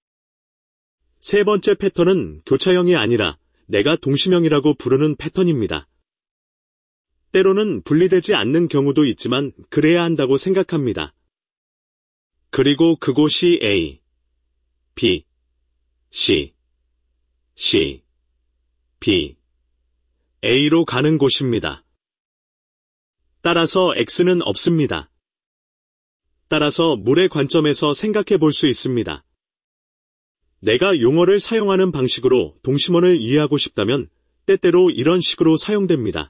[SPEAKER 1] 세 번째 패턴은 교차형이 아니라 내가 동심형이라고 부르는 패턴입니다. 때로는 분리되지 않는 경우도 있지만 그래야 한다고 생각합니다. 그리고 그곳이 A, B, C, C, B, A로 가는 곳입니다. 따라서 X는 없습니다. 따라서 물의 관점에서 생각해 볼 수 있습니다. 내가 용어를 사용하는 방식으로 동심원을 이해하고 싶다면 때때로 이런 식으로 사용됩니다.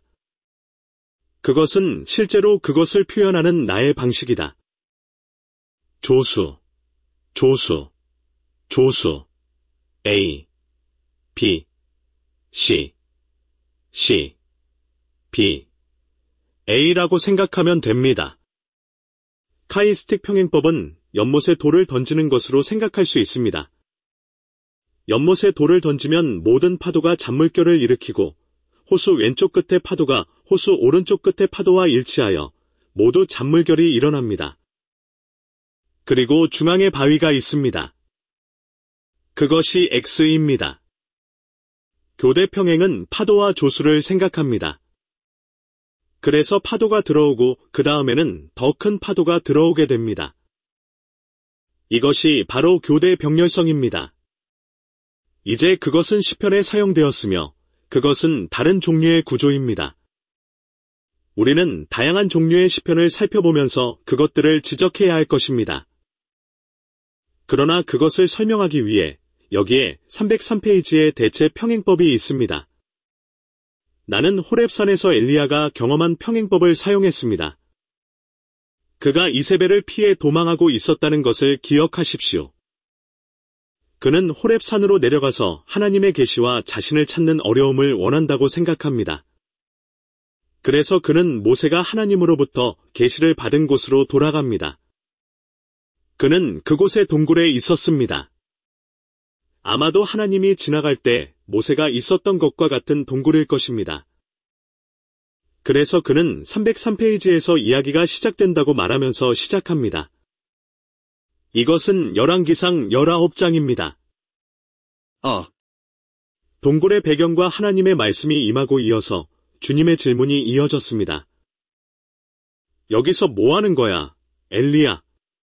[SPEAKER 1] 그것은 실제로 그것을 표현하는 나의 방식이다. 조수, 조수, 조수, A, B, C, C, B, A라고 생각하면 됩니다. 카이스틱 평행법은 연못에 돌을 던지는 것으로 생각할 수 있습니다. 연못에 돌을 던지면 모든 파도가 잔물결을 일으키고 호수 왼쪽 끝의 파도가 호수 오른쪽 끝의 파도와 일치하여 모두 잔물결이 일어납니다. 그리고 중앙에 바위가 있습니다. 그것이 X입니다. 교대 평행은 파도와 조수를 생각합니다. 그래서 파도가 들어오고 그 다음에는 더 큰 파도가 들어오게 됩니다. 이것이 바로 교대 병렬성입니다. 이제 그것은 시편에 사용되었으며 그것은 다른 종류의 구조입니다. 우리는 다양한 종류의 시편을 살펴보면서 그것들을 지적해야 할 것입니다. 그러나 그것을 설명하기 위해 여기에 삼백삼 페이지의 대체 평행법이 있습니다. 나는 호렙산에서 엘리야가 경험한 평행법을 사용했습니다. 그가 이세벨을 피해 도망하고 있었다는 것을 기억하십시오. 그는 호렙산으로 내려가서 하나님의 계시와 자신을 찾는 어려움을 원한다고 생각합니다. 그래서 그는 모세가 하나님으로부터 계시를 받은 곳으로 돌아갑니다. 그는 그곳의 동굴에 있었습니다. 아마도 하나님이 지나갈 때 모세가 있었던 것과 같은 동굴일 것입니다. 그래서 그는 삼백삼 페이지에서 이야기가 시작된다고 말하면서 시작합니다. 이것은 열왕기상 십구 장입니다. 어. 동굴의 배경과 하나님의 말씀이 임하고 이어서 주님의 질문이 이어졌습니다. 여기서 뭐 하는 거야, 엘리야?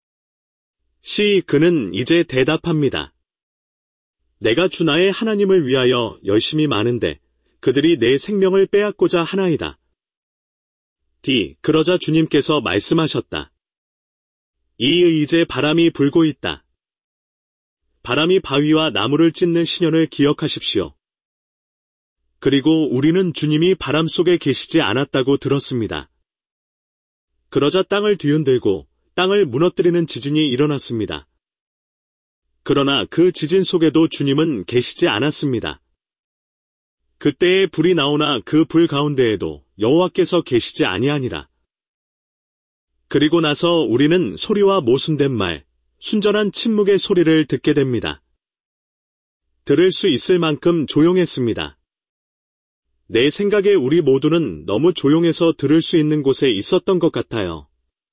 [SPEAKER 1] 시 그는 이제 대답합니다. 내가 주 나의 하나님을 위하여 열심히 마는데 그들이 내 생명을 빼앗고자 하나이다. D. 그러자 주님께서 말씀하셨다. 이 이제 바람이 불고 있다. 바람이 바위와 나무를 찢는 시년을 기억하십시오. 그리고 우리는 주님이 바람 속에 계시지 않았다고 들었습니다. 그러자 땅을 뒤흔들고 땅을 무너뜨리는 지진이 일어났습니다. 그러나 그 지진 속에도 주님은 계시지 않았습니다. 그때에 불이 나오나 그 불 가운데에도 여호와께서 계시지 아니하니라. 그리고 나서 우리는 소리와 모순된 말, 순전한 침묵의 소리를 듣게 됩니다. 들을 수 있을 만큼 조용했습니다. 내 생각에 우리 모두는 너무 조용해서 들을 수 있는 곳에 있었던 것 같아요.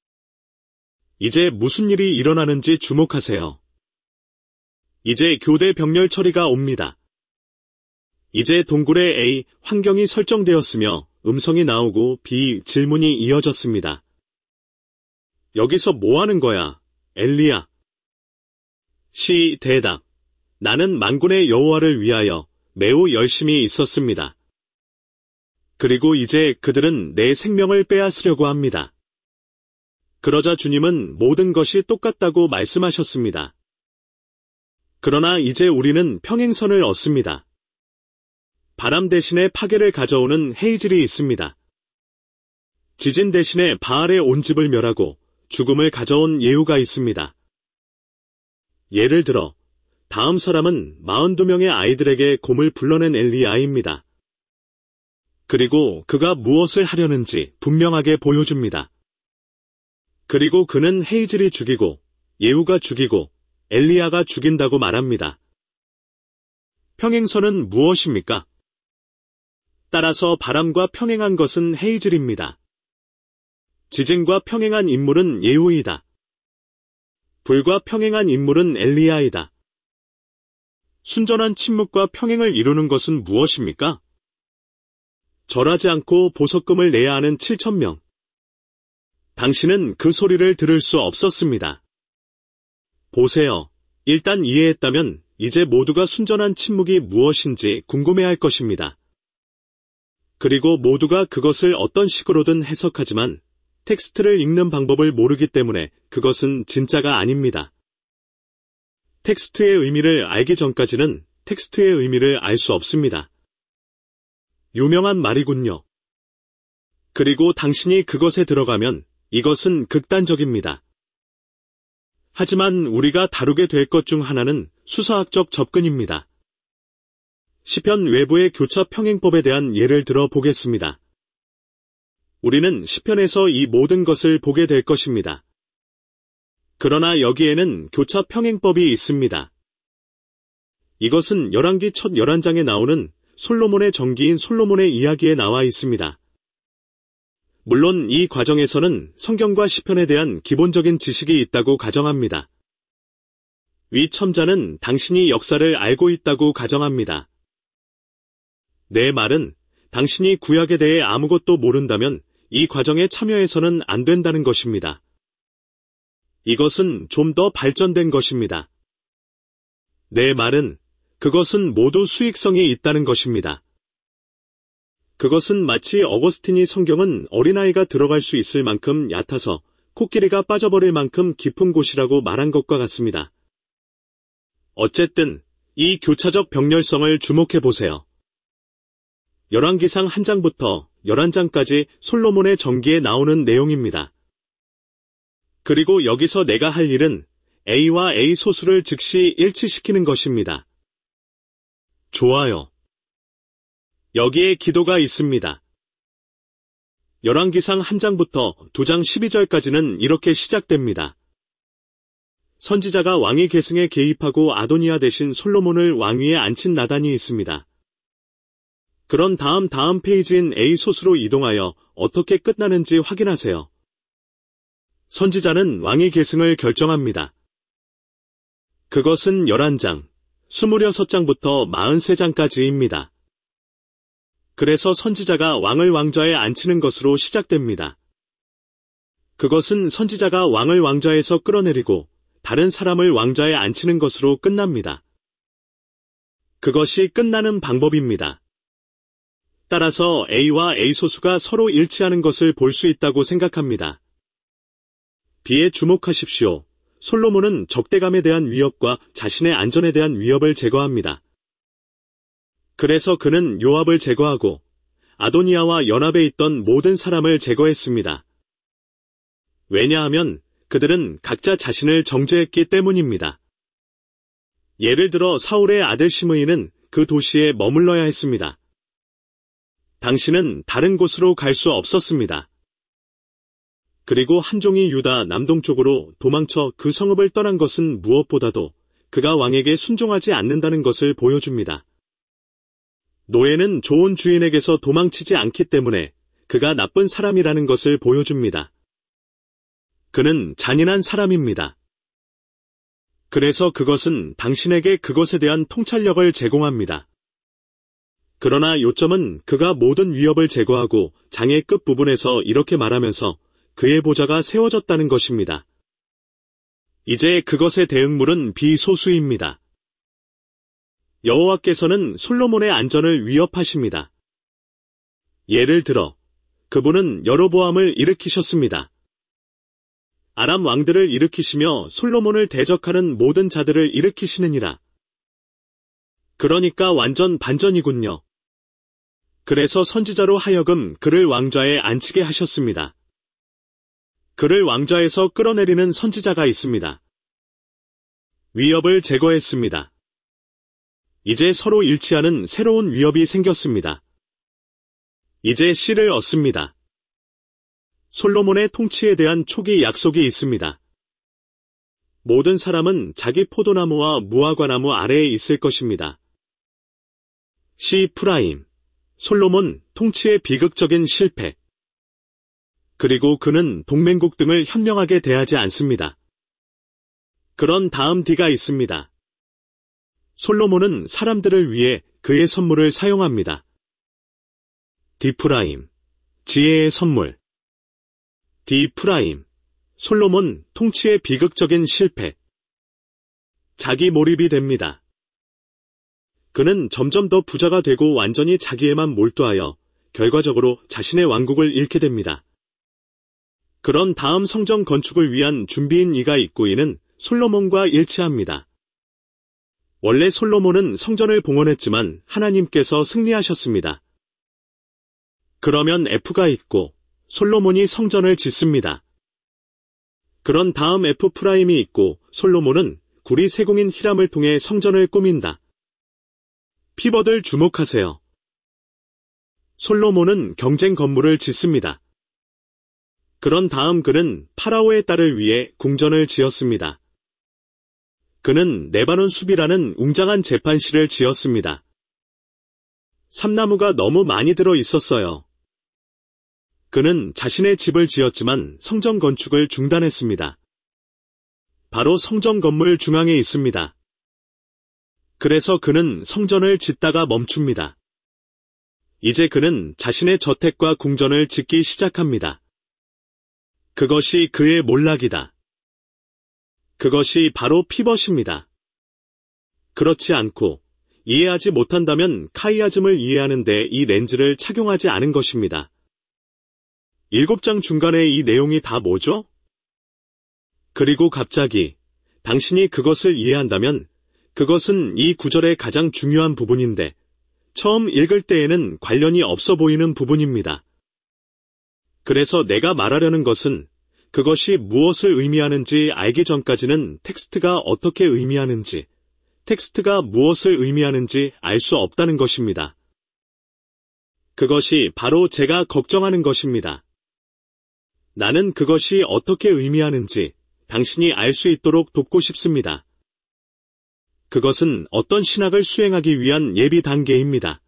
[SPEAKER 1] 이제 무슨 일이 일어나는지 주목하세요. 이제 교대 병렬 처리가 옵니다. 이제 동굴에 A, 환경이 설정되었으며 음성이 나오고 B, 질문이 이어졌습니다. 여기서 뭐 하는 거야, 엘리야? C, 대답. 나는 만군의 여호와를 위하여 매우 열심히 있었습니다. 그리고 이제 그들은 내 생명을 빼앗으려고 합니다. 그러자 주님은 모든 것이 똑같다고 말씀하셨습니다. 그러나 이제 우리는 평행선을 얻습니다. 바람 대신에 파괴를 가져오는 헤이즐이 있습니다. 지진 대신에 바알의 온 집을 멸하고 죽음을 가져온 예후가 있습니다. 예를 들어 다음 사람은 사십이 명의 아이들에게 곰을 불러낸 엘리야입니다. 그리고 그가 무엇을 하려는지 분명하게 보여줍니다. 그리고 그는 헤이즐이 죽이고 예후가 죽이고 엘리야가 죽인다고 말합니다. 평행선은 무엇입니까? 따라서 바람과 평행한 것은 헤이즐입니다. 지진과 평행한 인물은 예후이다. 불과 평행한 인물은 엘리야이다. 순전한 침묵과 평행을 이루는 것은 무엇입니까? 절하지 않고 보석금을 내야 하는 칠천 명. 당신은 그 소리를 들을 수 없었습니다. 보세요. 일단 이해했다면 이제 모두가 순전한 침묵이 무엇인지 궁금해할 것입니다. 그리고 모두가 그것을 어떤 식으로든 해석하지만 텍스트를 읽는 방법을 모르기 때문에 그것은 진짜가 아닙니다. 텍스트의 의미를 알기 전까지는 텍스트의 의미를 알 수 없습니다. 유명한 말이군요. 그리고 당신이 그것에 들어가면 이것은 극단적입니다. 하지만 우리가 다루게 될 것 중 하나는 수사학적 접근입니다. 시편 외부의 교차 평행법에 대한 예를 들어 보겠습니다. 우리는 시편에서 이 모든 것을 보게 될 것입니다. 그러나 여기에는 교차 평행법이 있습니다. 이것은 열왕기 첫 열한 장에 나오는 솔로몬의 정기인 솔로몬의 이야기에 나와 있습니다. 물론 이 과정에서는 성경과 시편에 대한 기본적인 지식이 있다고 가정합니다. 위 첨자는 당신이 역사를 알고 있다고 가정합니다. 내 말은 당신이 구약에 대해 아무것도 모른다면 이 과정에 참여해서는 안 된다는 것입니다. 이것은 좀 더 발전된 것입니다. 내 말은 그것은 모두 수익성이 있다는 것입니다. 그것은 마치 어거스틴이 성경은 어린아이가 들어갈 수 있을 만큼 얕아서 코끼리가 빠져버릴 만큼 깊은 곳이라고 말한 것과 같습니다. 어쨌든 이 교차적 병렬성을 주목해보세요. 열왕기상 한 장부터 열한 장까지 솔로몬의 정기에 나오는 내용입니다. 그리고 여기서 내가 할 일은 A와 A 소수를 즉시 일치시키는 것입니다. 좋아요. 여기에 기도가 있습니다. 열왕기상 한 장부터 두 장 십이 절까지는 이렇게 시작됩니다. 선지자가 왕위 계승에 개입하고 아도니아 대신 솔로몬을 왕위에 앉힌 나단이 있습니다. 그런 다음 다음 페이지인 A 소수로 이동하여 어떻게 끝나는지 확인하세요. 선지자는 왕위 계승을 결정합니다. 그것은 열한 장, 이십육 장부터 사십삼 장까지입니다. 그래서 선지자가 왕을 왕좌에 앉히는 것으로 시작됩니다. 그것은 선지자가 왕을 왕좌에서 끌어내리고 다른 사람을 왕좌에 앉히는 것으로 끝납니다. 그것이 끝나는 방법입니다. 따라서 A와 A 소수가 서로 일치하는 것을 볼 수 있다고 생각합니다. B에 주목하십시오. 솔로몬은 적대감에 대한 위협과 자신의 안전에 대한 위협을 제거합니다. 그래서 그는 요압을 제거하고 아도니아와 연합에 있던 모든 사람을 제거했습니다. 왜냐하면 그들은 각자 자신을 정죄했기 때문입니다. 예를 들어 사울의 아들 시므이는 그 도시에 머물러야 했습니다. 당신은 다른 곳으로 갈 수 없었습니다. 그리고 한종이 유다 남동쪽으로 도망쳐 그 성읍을 떠난 것은 무엇보다도 그가 왕에게 순종하지 않는다는 것을 보여줍니다. 노예는 좋은 주인에게서 도망치지 않기 때문에 그가 나쁜 사람이라는 것을 보여줍니다. 그는 잔인한 사람입니다. 그래서 그것은 당신에게 그것에 대한 통찰력을 제공합니다. 그러나 요점은 그가 모든 위협을 제거하고 장의 끝부분에서 이렇게 말하면서 그의 보좌가 세워졌다는 것입니다. 이제 그것의 대응물은 비소수입니다. 여호와께서는 솔로몬의 안전을 위협하십니다. 예를 들어 그분은 여로보암을 일으키셨습니다. 아람 왕들을 일으키시며 솔로몬을 대적하는 모든 자들을 일으키시느니라. 그러니까 완전 반전이군요. 그래서 선지자로 하여금 그를 왕좌에 앉히게 하셨습니다. 그를 왕좌에서 끌어내리는 선지자가 있습니다. 위협을 제거했습니다. 이제 서로 일치하는 새로운 위협이 생겼습니다. 이제 씨를 얻습니다. 솔로몬의 통치에 대한 초기 약속이 있습니다. 모든 사람은 자기 포도나무와 무화과나무 아래에 있을 것입니다. 시 프라임, 솔로몬 통치의 비극적인 실패. 그리고 그는 동맹국 등을 현명하게 대하지 않습니다. 그런 다음 D가 있습니다. 솔로몬은 사람들을 위해 그의 선물을 사용합니다. D 프라임, 지혜의 선물. D 프라임, 솔로몬 통치의 비극적인 실패. 자기 몰입이 됩니다. 그는 점점 더 부자가 되고 완전히 자기에만 몰두하여 결과적으로 자신의 왕국을 잃게 됩니다. 그런 다음 성전 건축을 위한 준비인 이가 있고 이는 솔로몬과 일치합니다. 원래 솔로몬은 성전을 봉헌했지만 하나님께서 승리하셨습니다. 그러면 F가 있고 솔로몬이 성전을 짓습니다. 그런 다음 F 프라임이 있고 솔로몬은 구리 세공인 히람을 통해 성전을 꾸민다. 피벗을 주목하세요. 솔로몬은 경쟁 건물을 짓습니다. 그런 다음 그는 파라오의 딸을 위해 궁전을 지었습니다. 그는 레바논 숲이라는 웅장한 재판실을 지었습니다. 삼나무가 너무 많이 들어 있었어요. 그는 자신의 집을 지었지만 성전 건축을 중단했습니다. 바로 성전 건물 중앙에 있습니다. 그래서 그는 성전을 짓다가 멈춥니다. 이제 그는 자신의 저택과 궁전을 짓기 시작합니다. 그것이 그의 몰락이다. 그것이 바로 피벗입니다. 그렇지 않고 이해하지 못한다면 카이아즘을 이해하는데 이 렌즈를 착용하지 않은 것입니다. 일곱 장 중간에 이 내용이 다 뭐죠? 그리고 갑자기 당신이 그것을 이해한다면 그것은 이 구절의 가장 중요한 부분인데 처음 읽을 때에는 관련이 없어 보이는 부분입니다. 그래서 내가 말하려는 것은 그것이 무엇을 의미하는지 알기 전까지는 텍스트가 어떻게 의미하는지, 텍스트가 무엇을 의미하는지 알 수 없다는 것입니다. 그것이 바로 제가 걱정하는 것입니다. 나는 그것이 어떻게 의미하는지 당신이 알 수 있도록 돕고 싶습니다. 그것은 어떤 신학을 수행하기 위한 예비 단계입니다.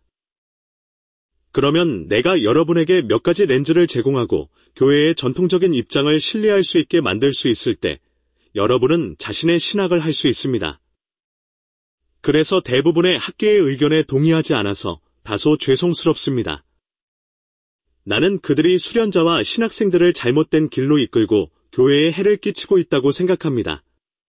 [SPEAKER 1] 그러면 내가 여러분에게 몇 가지 렌즈를 제공하고 교회의 전통적인 입장을 신뢰할 수 있게 만들 수 있을 때 여러분은 자신의 신학을 할 수 있습니다. 그래서 대부분의 학계의 의견에 동의하지 않아서 다소 죄송스럽습니다. 나는 그들이 수련자와 신학생들을 잘못된 길로 이끌고 교회에 해를 끼치고 있다고 생각합니다.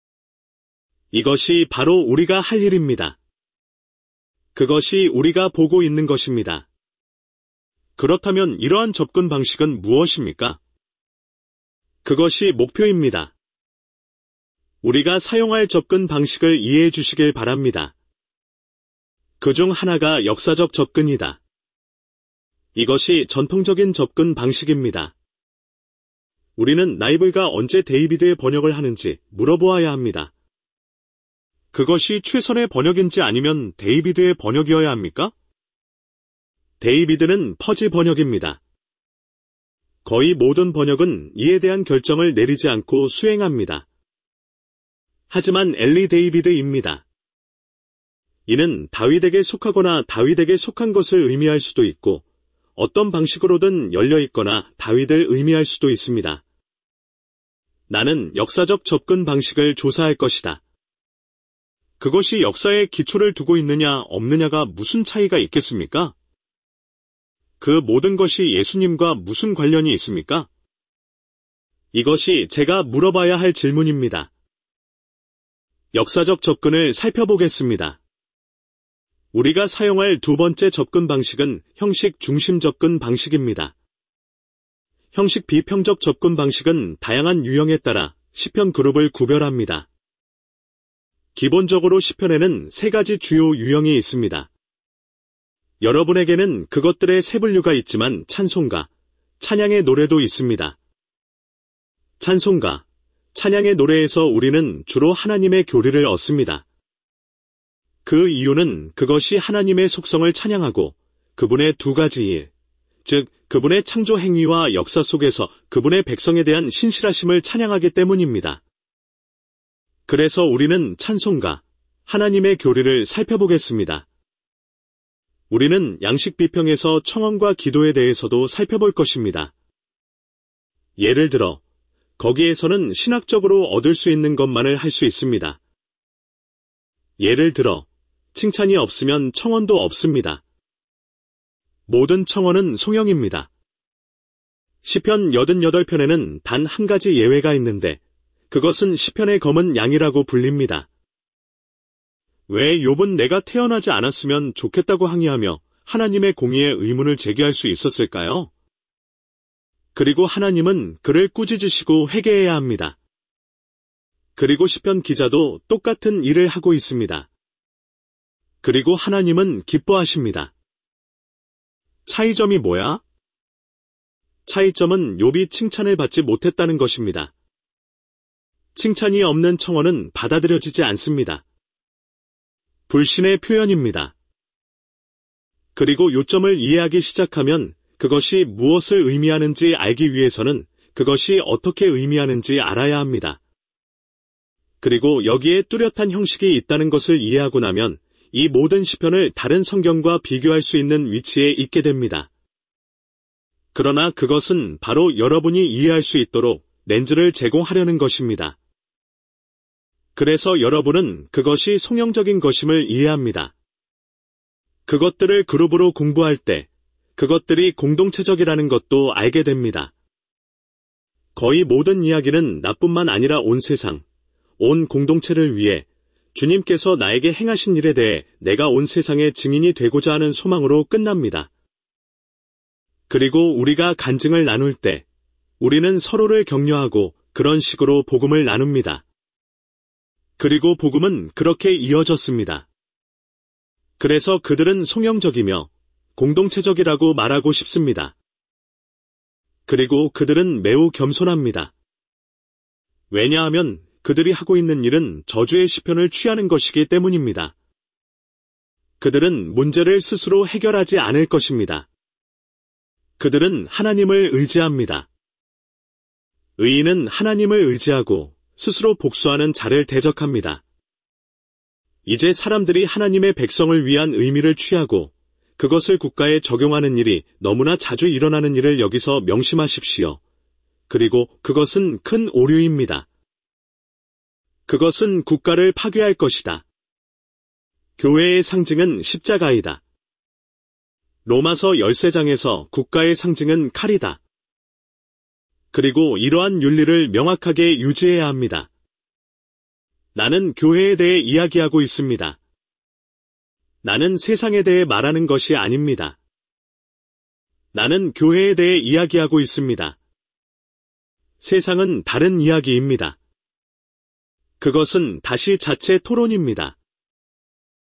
[SPEAKER 1] 이것이 바로 우리가 할 일입니다. 그것이 우리가 보고 있는 것입니다. 그렇다면 이러한 접근 방식은 무엇입니까? 그것이 목표입니다. 우리가 사용할 접근 방식을 이해해 주시길 바랍니다. 그중 하나가 역사적 접근이다. 이것이 전통적인 접근 방식입니다. 우리는 나이브가 언제 데이비드의 번역을 하는지 물어보아야 합니다. 그것이 최선의 번역인지 아니면 데이비드의 번역이어야 합니까? 데이비드는 퍼지 번역입니다. 거의 모든 번역은 이에 대한 결정을 내리지 않고 수행합니다. 하지만 엘리 데이비드입니다. 이는 다윗에게 속하거나 다윗에게 속한 것을 의미할 수도 있고 어떤 방식으로든 열려있거나 다윗을 의미할 수도 있습니다. 나는 역사적 접근 방식을 조사할 것이다. 그것이 역사에 기초를 두고 있느냐 없느냐가 무슨 차이가 있겠습니까? 그 모든 것이 예수님과 무슨 관련이 있습니까? 이것이 제가 물어봐야 할 질문입니다. 역사적 접근을 살펴보겠습니다. 우리가 사용할 두 번째 접근 방식은 형식 중심 접근 방식입니다. 형식 비평적 접근 방식은 다양한 유형에 따라 시편 그룹을 구별합니다. 기본적으로 시편에는 세 가지 주요 유형이 있습니다. 여러분에게는 그것들의 세 분류가 있지만 찬송가, 찬양의 노래도 있습니다. 찬송가, 찬양의 노래에서 우리는 주로 하나님의 교리를 얻습니다. 그 이유는 그것이 하나님의 속성을 찬양하고 그분의 두 가지 일, 즉 그분의 창조 행위와 역사 속에서 그분의 백성에 대한 신실하심을 찬양하기 때문입니다. 그래서 우리는 찬송가, 하나님의 교리를 살펴보겠습니다. 우리는 양식 비평에서 청원과 기도에 대해서도 살펴볼 것입니다. 예를 들어, 거기에서는 신학적으로 얻을 수 있는 것만을 할 수 있습니다. 예를 들어, 칭찬이 없으면 청원도 없습니다. 모든 청원은 송영입니다. 시편 팔십팔 편에는 단 한 가지 예외가 있는데 그것은 시편의 검은 양이라고 불립니다. 왜 욥은 내가 태어나지 않았으면 좋겠다고 항의하며 하나님의 공의에 의문을 제기할 수 있었을까요? 그리고 하나님은 그를 꾸짖으시고 회개해야 합니다. 그리고 시편 기자도 똑같은 일을 하고 있습니다. 그리고 하나님은 기뻐하십니다. 차이점이 뭐야? 차이점은 욥이 칭찬을 받지 못했다는 것입니다. 칭찬이 없는 청원은 받아들여지지 않습니다. 불신의 표현입니다. 그리고 요점을 이해하기 시작하면 그것이 무엇을 의미하는지 알기 위해서는 그것이 어떻게 의미하는지 알아야 합니다. 그리고 여기에 뚜렷한 형식이 있다는 것을 이해하고 나면 이 모든 시편을 다른 성경과 비교할 수 있는 위치에 있게 됩니다. 그러나 그것은 바로 여러분이 이해할 수 있도록 렌즈를 제공하려는 것입니다. 그래서 여러분은 그것이 송영적인 것임을 이해합니다. 그것들을 그룹으로 공부할 때 그것들이 공동체적이라는 것도 알게 됩니다. 거의 모든 이야기는 나뿐만 아니라 온 세상, 온 공동체를 위해 주님께서 나에게 행하신 일에 대해 내가 온 세상의 증인이 되고자 하는 소망으로 끝납니다. 그리고 우리가 간증을 나눌 때 우리는 서로를 격려하고 그런 식으로 복음을 나눕니다. 그리고 복음은 그렇게 이어졌습니다. 그래서 그들은 송영적이며 공동체적이라고 말하고 싶습니다. 그리고 그들은 매우 겸손합니다. 왜냐하면 그들이 하고 있는 일은 저주의 시편을 취하는 것이기 때문입니다. 그들은 문제를 스스로 해결하지 않을 것입니다. 그들은 하나님을 의지합니다. 의인은 하나님을 의지하고 스스로 복수하는 자를 대적합니다. 이제 사람들이 하나님의 백성을 위한 의미를 취하고 그것을 국가에 적용하는 일이 너무나 자주 일어나는 일을 여기서 명심하십시오. 그리고 그것은 큰 오류입니다. 그것은 국가를 파괴할 것이다. 교회의 상징은 십자가이다. 로마서 열세 장에서 국가의 상징은 칼이다. 그리고 이러한 윤리를 명확하게 유지해야 합니다. 나는 교회에 대해 이야기하고 있습니다. 나는 세상에 대해 말하는 것이 아닙니다. 나는 교회에 대해 이야기하고 있습니다. 세상은 다른 이야기입니다. 그것은 다시 자체 토론입니다.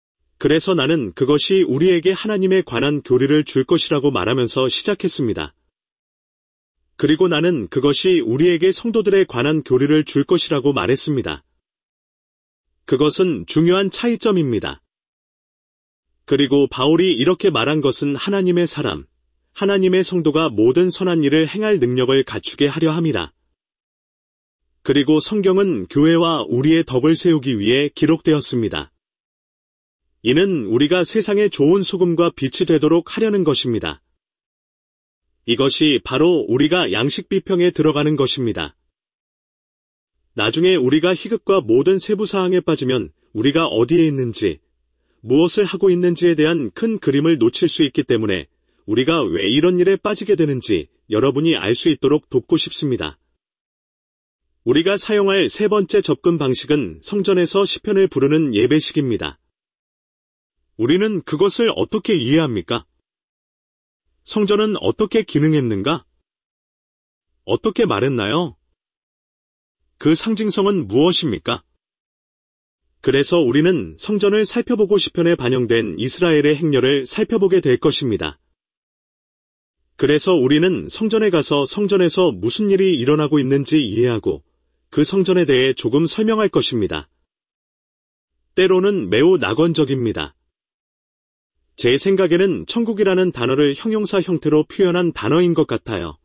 [SPEAKER 1] 그래서 나는 그것이 우리에게 하나님에 관한 교리를 줄 것이라고 말하면서 시작했습니다. 그리고 나는 그것이 우리에게 성도들에 관한 교리를 줄 것이라고 말했습니다. 그것은 중요한 차이점입니다. 그리고 바울이 이렇게 말한 것은 하나님의 사람, 하나님의 성도가 모든 선한 일을 행할 능력을 갖추게 하려 함이라. 그리고 성경은 교회와 우리의 덕을 세우기 위해 기록되었습니다. 이는 우리가 세상의 좋은 소금과 빛이 되도록 하려는 것입니다. 이것이 바로 우리가 양식 비평에 들어가는 것입니다. 나중에 우리가 희극과 모든 세부 사항에 빠지면 우리가 어디에 있는지, 무엇을 하고 있는지에 대한 큰 그림을 놓칠 수 있기 때문에 우리가 왜 이런 일에 빠지게 되는지 여러분이 알 수 있도록 돕고 싶습니다. 우리가 사용할 세 번째 접근 방식은 성전에서 시편을 부르는 예배식입니다. 우리는 그것을 어떻게 이해합니까? 성전은 어떻게 기능했는가? 어떻게 말했나요? 그 상징성은 무엇입니까? 그래서 우리는 성전을 살펴보고 시편에 반영된 이스라엘의 행렬을 살펴보게 될 것입니다. 그래서 우리는 성전에 가서 성전에서 무슨 일이 일어나고 있는지 이해하고 그 성전에 대해 조금 설명할 것입니다. 때로는 매우 낙원적입니다. 제 생각에는 천국이라는 단어를 형용사 형태로 표현한 단어인 것 같아요.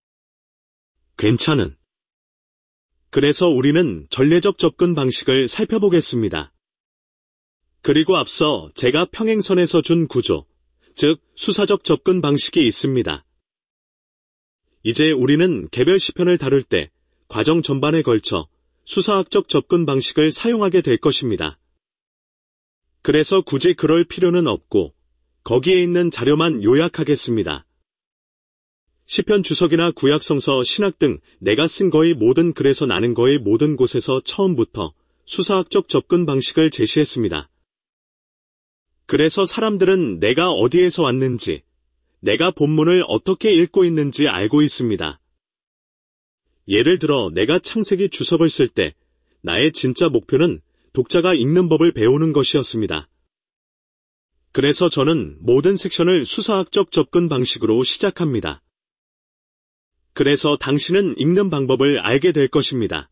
[SPEAKER 1] 괜찮은. 그래서 우리는 전례적 접근 방식을 살펴보겠습니다. 그리고 앞서 제가 평행선에서 준 구조, 즉 수사적 접근 방식이 있습니다. 이제 우리는 개별 시편을 다룰 때 과정 전반에 걸쳐 수사학적 접근 방식을 사용하게 될 것입니다. 그래서 굳이 그럴 필요는 없고 거기에 있는 자료만 요약하겠습니다. 시편 주석이나 구약성서, 신학 등 내가 쓴 거의 모든 글에서 나는 거의 모든 곳에서 처음부터 수사학적 접근 방식을 제시했습니다. 그래서 사람들은 내가 어디에서 왔는지, 내가 본문을 어떻게 읽고 있는지 알고 있습니다. 예를 들어 내가 창세기 주석을 쓸 때 나의 진짜 목표는 독자가 읽는 법을 배우는 것이었습니다. 그래서 저는 모든 섹션을 수사학적 접근 방식으로 시작합니다. 그래서 당신은 읽는 방법을 알게 될 것입니다.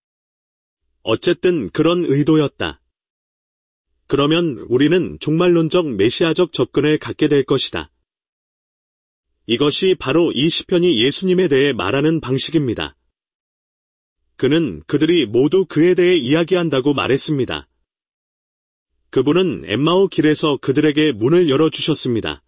[SPEAKER 1] 어쨌든 그런 의도였다. 그러면 우리는 종말론적 메시아적 접근을 갖게 될 것이다. 이것이 바로 이 시편이 예수님에 대해 말하는 방식입니다. 그는 그들이 모두 그에 대해 이야기한다고 말했습니다. 그분은 엠마오 길에서 그들에게 문을 열어주셨습니다.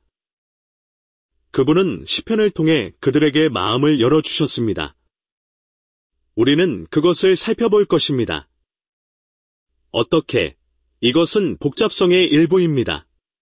[SPEAKER 1] 그분은 시편을 통해 그들에게 마음을 열어주셨습니다. 우리는 그것을 살펴볼 것입니다. 어떻게? 이것은 복잡성의 일부입니다.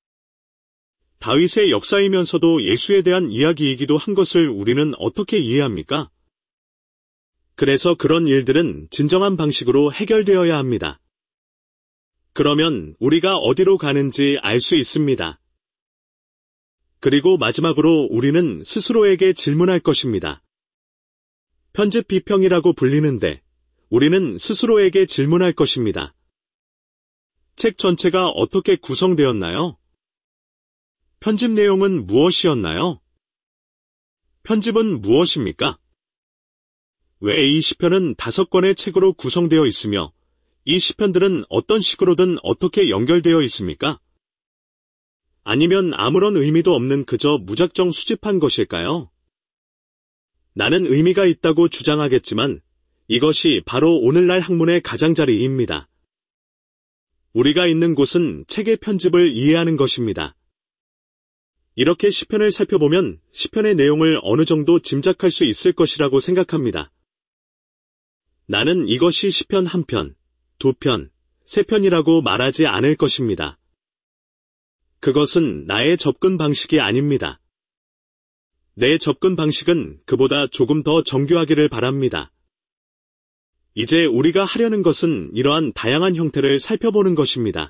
[SPEAKER 1] 다윗의 역사이면서도 예수에 대한 이야기이기도 한 것을 우리는 어떻게 이해합니까? 그래서 그런 일들은 진정한 방식으로 해결되어야 합니다. 그러면 우리가 어디로 가는지 알 수 있습니다. 그리고 마지막으로 우리는 스스로에게 질문할 것입니다. 편집 비평이라고 불리는데 우리는 스스로에게 질문할 것입니다. 책 전체가 어떻게 구성되었나요? 편집 내용은 무엇이었나요? 편집은 무엇입니까? 왜 이 시편은 다섯 권의 책으로 구성되어 있으며 이 시편들은 어떤 식으로든 어떻게 연결되어 있습니까? 아니면 아무런 의미도 없는 그저 무작정 수집한 것일까요? 나는 의미가 있다고 주장하겠지만 이것이 바로 오늘날 학문의 가장자리입니다. 우리가 있는 곳은 책의 편집을 이해하는 것입니다. 이렇게 시편을 살펴보면 시편의 내용을 어느 정도 짐작할 수 있을 것이라고 생각합니다. 나는 이것이 시편 한 편, 두 편, 세 편이라고 말하지 않을 것입니다. 그것은 나의 접근 방식이 아닙니다. 내 접근 방식은 그보다 조금 더 정교하기를 바랍니다. 이제 우리가 하려는 것은 이러한 다양한 형태를 살펴보는 것입니다.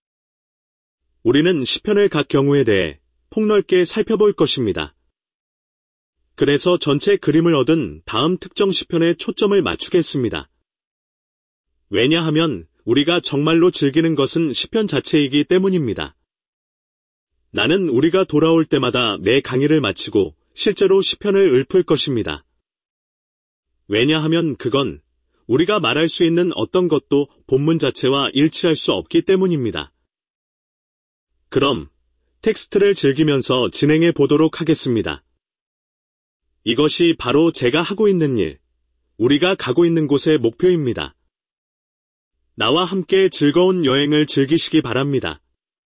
[SPEAKER 1] 우리는 시편을 각 경우에 대해 폭넓게 살펴볼 것입니다. 그래서 전체 그림을 얻은 다음 특정 시편에 초점을 맞추겠습니다. 왜냐하면 우리가 정말로 즐기는 것은 시편 자체이기 때문입니다. 나는 우리가 돌아올 때마다 매 강의를 마치고 실제로 시편을 읊을 것입니다. 왜냐하면 그건 우리가 말할 수 있는 어떤 것도 본문 자체와 일치할 수 없기 때문입니다. 그럼 텍스트를 즐기면서 진행해 보도록 하겠습니다. 이것이 바로 제가 하고 있는 일, 우리가 가고 있는 곳의 목표입니다. 나와 함께 즐거운 여행을 즐기시기 바랍니다.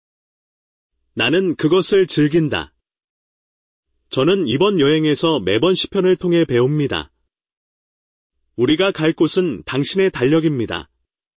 [SPEAKER 1] 나는 그것을 즐긴다. 저는 이번 여행에서 매번 시편을 통해 배웁니다. 우리가 갈 곳은 당신의 달력입니다.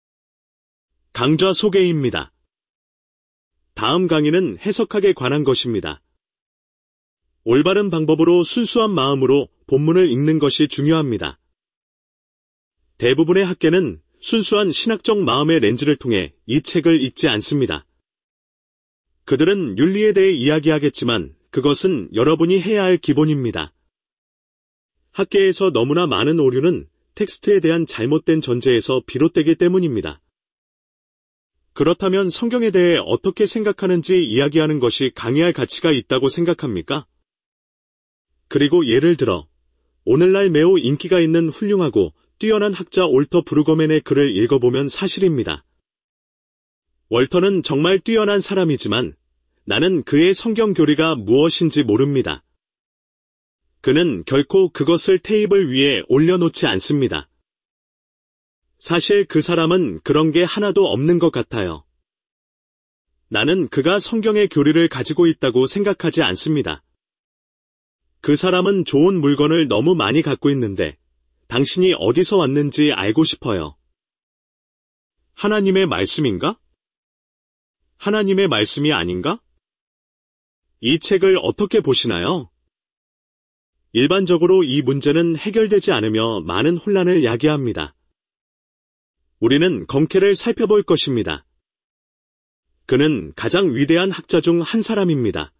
[SPEAKER 1] 강좌 소개입니다. 다음 강의는 해석학에 관한 것입니다. 올바른 방법으로 순수한 마음으로 본문을 읽는 것이 중요합니다. 대부분의 학계는 순수한 신학적 마음의 렌즈를 통해 이 책을 읽지 않습니다. 그들은 윤리에 대해 이야기하겠지만 그것은 여러분이 해야 할 기본입니다. 학계에서 너무나 많은 오류는 텍스트에 대한 잘못된 전제에서 비롯되기 때문입니다. 그렇다면 성경에 대해 어떻게 생각하는지 이야기하는 것이 강의할 가치가 있다고 생각합니까? 그리고 예를 들어 오늘날 매우 인기가 있는 훌륭하고 뛰어난 학자 올터 브루거맨의 글을 읽어보면 사실입니다. 월터는 정말 뛰어난 사람이지만 나는 그의 성경 교리가 무엇인지 모릅니다. 그는 결코 그것을 테이블 위에 올려놓지 않습니다. 사실 그 사람은 그런 게 하나도 없는 것 같아요. 나는 그가 성경의 교리를 가지고 있다고 생각하지 않습니다. 그 사람은 좋은 물건을 너무 많이 갖고 있는데 당신이 어디서 왔는지 알고 싶어요. 하나님의 말씀인가? 하나님의 말씀이 아닌가? 이 책을 어떻게 보시나요? 일반적으로 이 문제는 해결되지 않으며 많은 혼란을 야기합니다. 우리는 건케를 살펴볼 것입니다. 그는 가장 위대한 학자 중 한 사람입니다.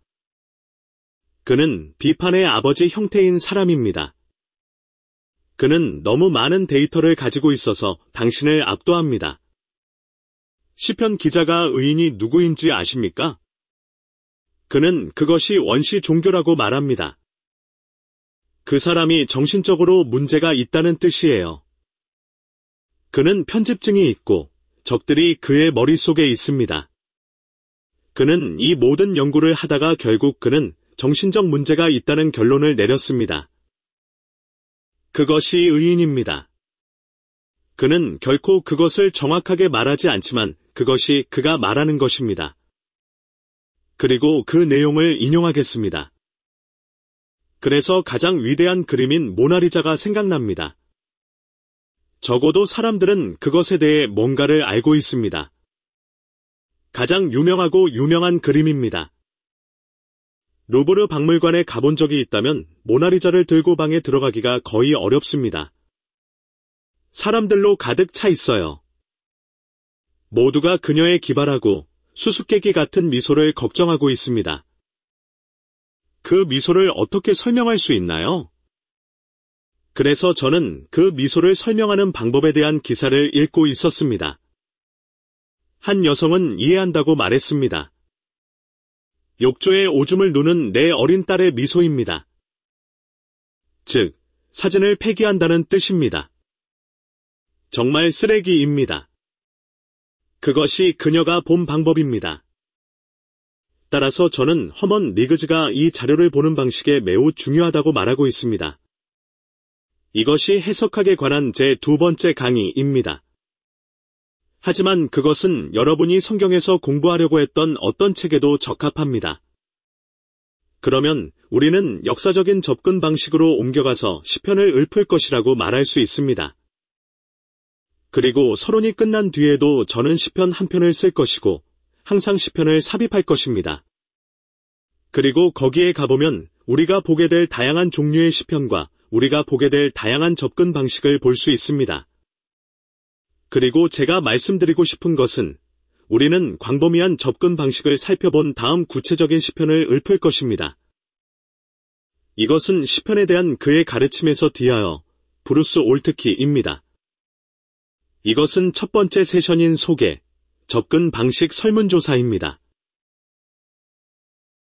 [SPEAKER 1] 그는 비판의 아버지 형태인 사람입니다. 그는 너무 많은 데이터를 가지고 있어서 당신을 압도합니다. 시편 기자가 의인이 누구인지 아십니까? 그는 그것이 원시 종교라고 말합니다. 그 사람이 정신적으로 문제가 있다는 뜻이에요. 그는 편집증이 있고 적들이 그의 머릿속에 있습니다. 그는 이 모든 연구를 하다가 결국 그는 정신적 문제가 있다는 결론을 내렸습니다. 그것이 의인입니다. 그는 결코 그것을 정확하게 말하지 않지만 그것이 그가 말하는 것입니다. 그리고 그 내용을 인용하겠습니다. 그래서 가장 위대한 그림인 모나리자가 생각납니다. 적어도 사람들은 그것에 대해 뭔가를 알고 있습니다. 가장 유명하고 유명한 그림입니다. 루브르 박물관에 가본 적이 있다면 모나리자를 들고 방에 들어가기가 거의 어렵습니다. 사람들로 가득 차 있어요. 모두가 그녀의 기발하고 수수께끼 같은 미소를 걱정하고 있습니다. 그 미소를 어떻게 설명할 수 있나요? 그래서 저는 그 미소를 설명하는 방법에 대한 기사를 읽고 있었습니다. 한 여성은 이해한다고 말했습니다. 욕조에 오줌을 누는 내 어린 딸의 미소입니다. 즉, 사진을 폐기한다는 뜻입니다. 정말 쓰레기입니다. 그것이 그녀가 본 방법입니다. 따라서 저는 허먼 리그즈가 이 자료를 보는 방식에 매우 중요하다고 말하고 있습니다. 이것이 해석학에 관한 제 두 번째 강의입니다. 하지만 그것은 여러분이 성경에서 공부하려고 했던 어떤 책에도 적합합니다. 그러면 우리는 역사적인 접근 방식으로 옮겨가서 시편을 읊을 것이라고 말할 수 있습니다. 그리고 서론이 끝난 뒤에도 저는 시편 한 편을 쓸 것이고 항상 시편을 삽입할 것입니다. 그리고 거기에 가보면 우리가 보게 될 다양한 종류의 시편과 우리가 보게 될 다양한 접근 방식을 볼 수 있습니다. 그리고 제가 말씀드리고 싶은 것은 우리는 광범위한 접근 방식을 살펴본 다음 구체적인 시편을 읊을 것입니다. 이것은 시편에 대한 그의 가르침에서 뒤하여 브루스 올트키입니다. 이것은 첫 번째 세션인 소개, 접근 방식 설문조사입니다.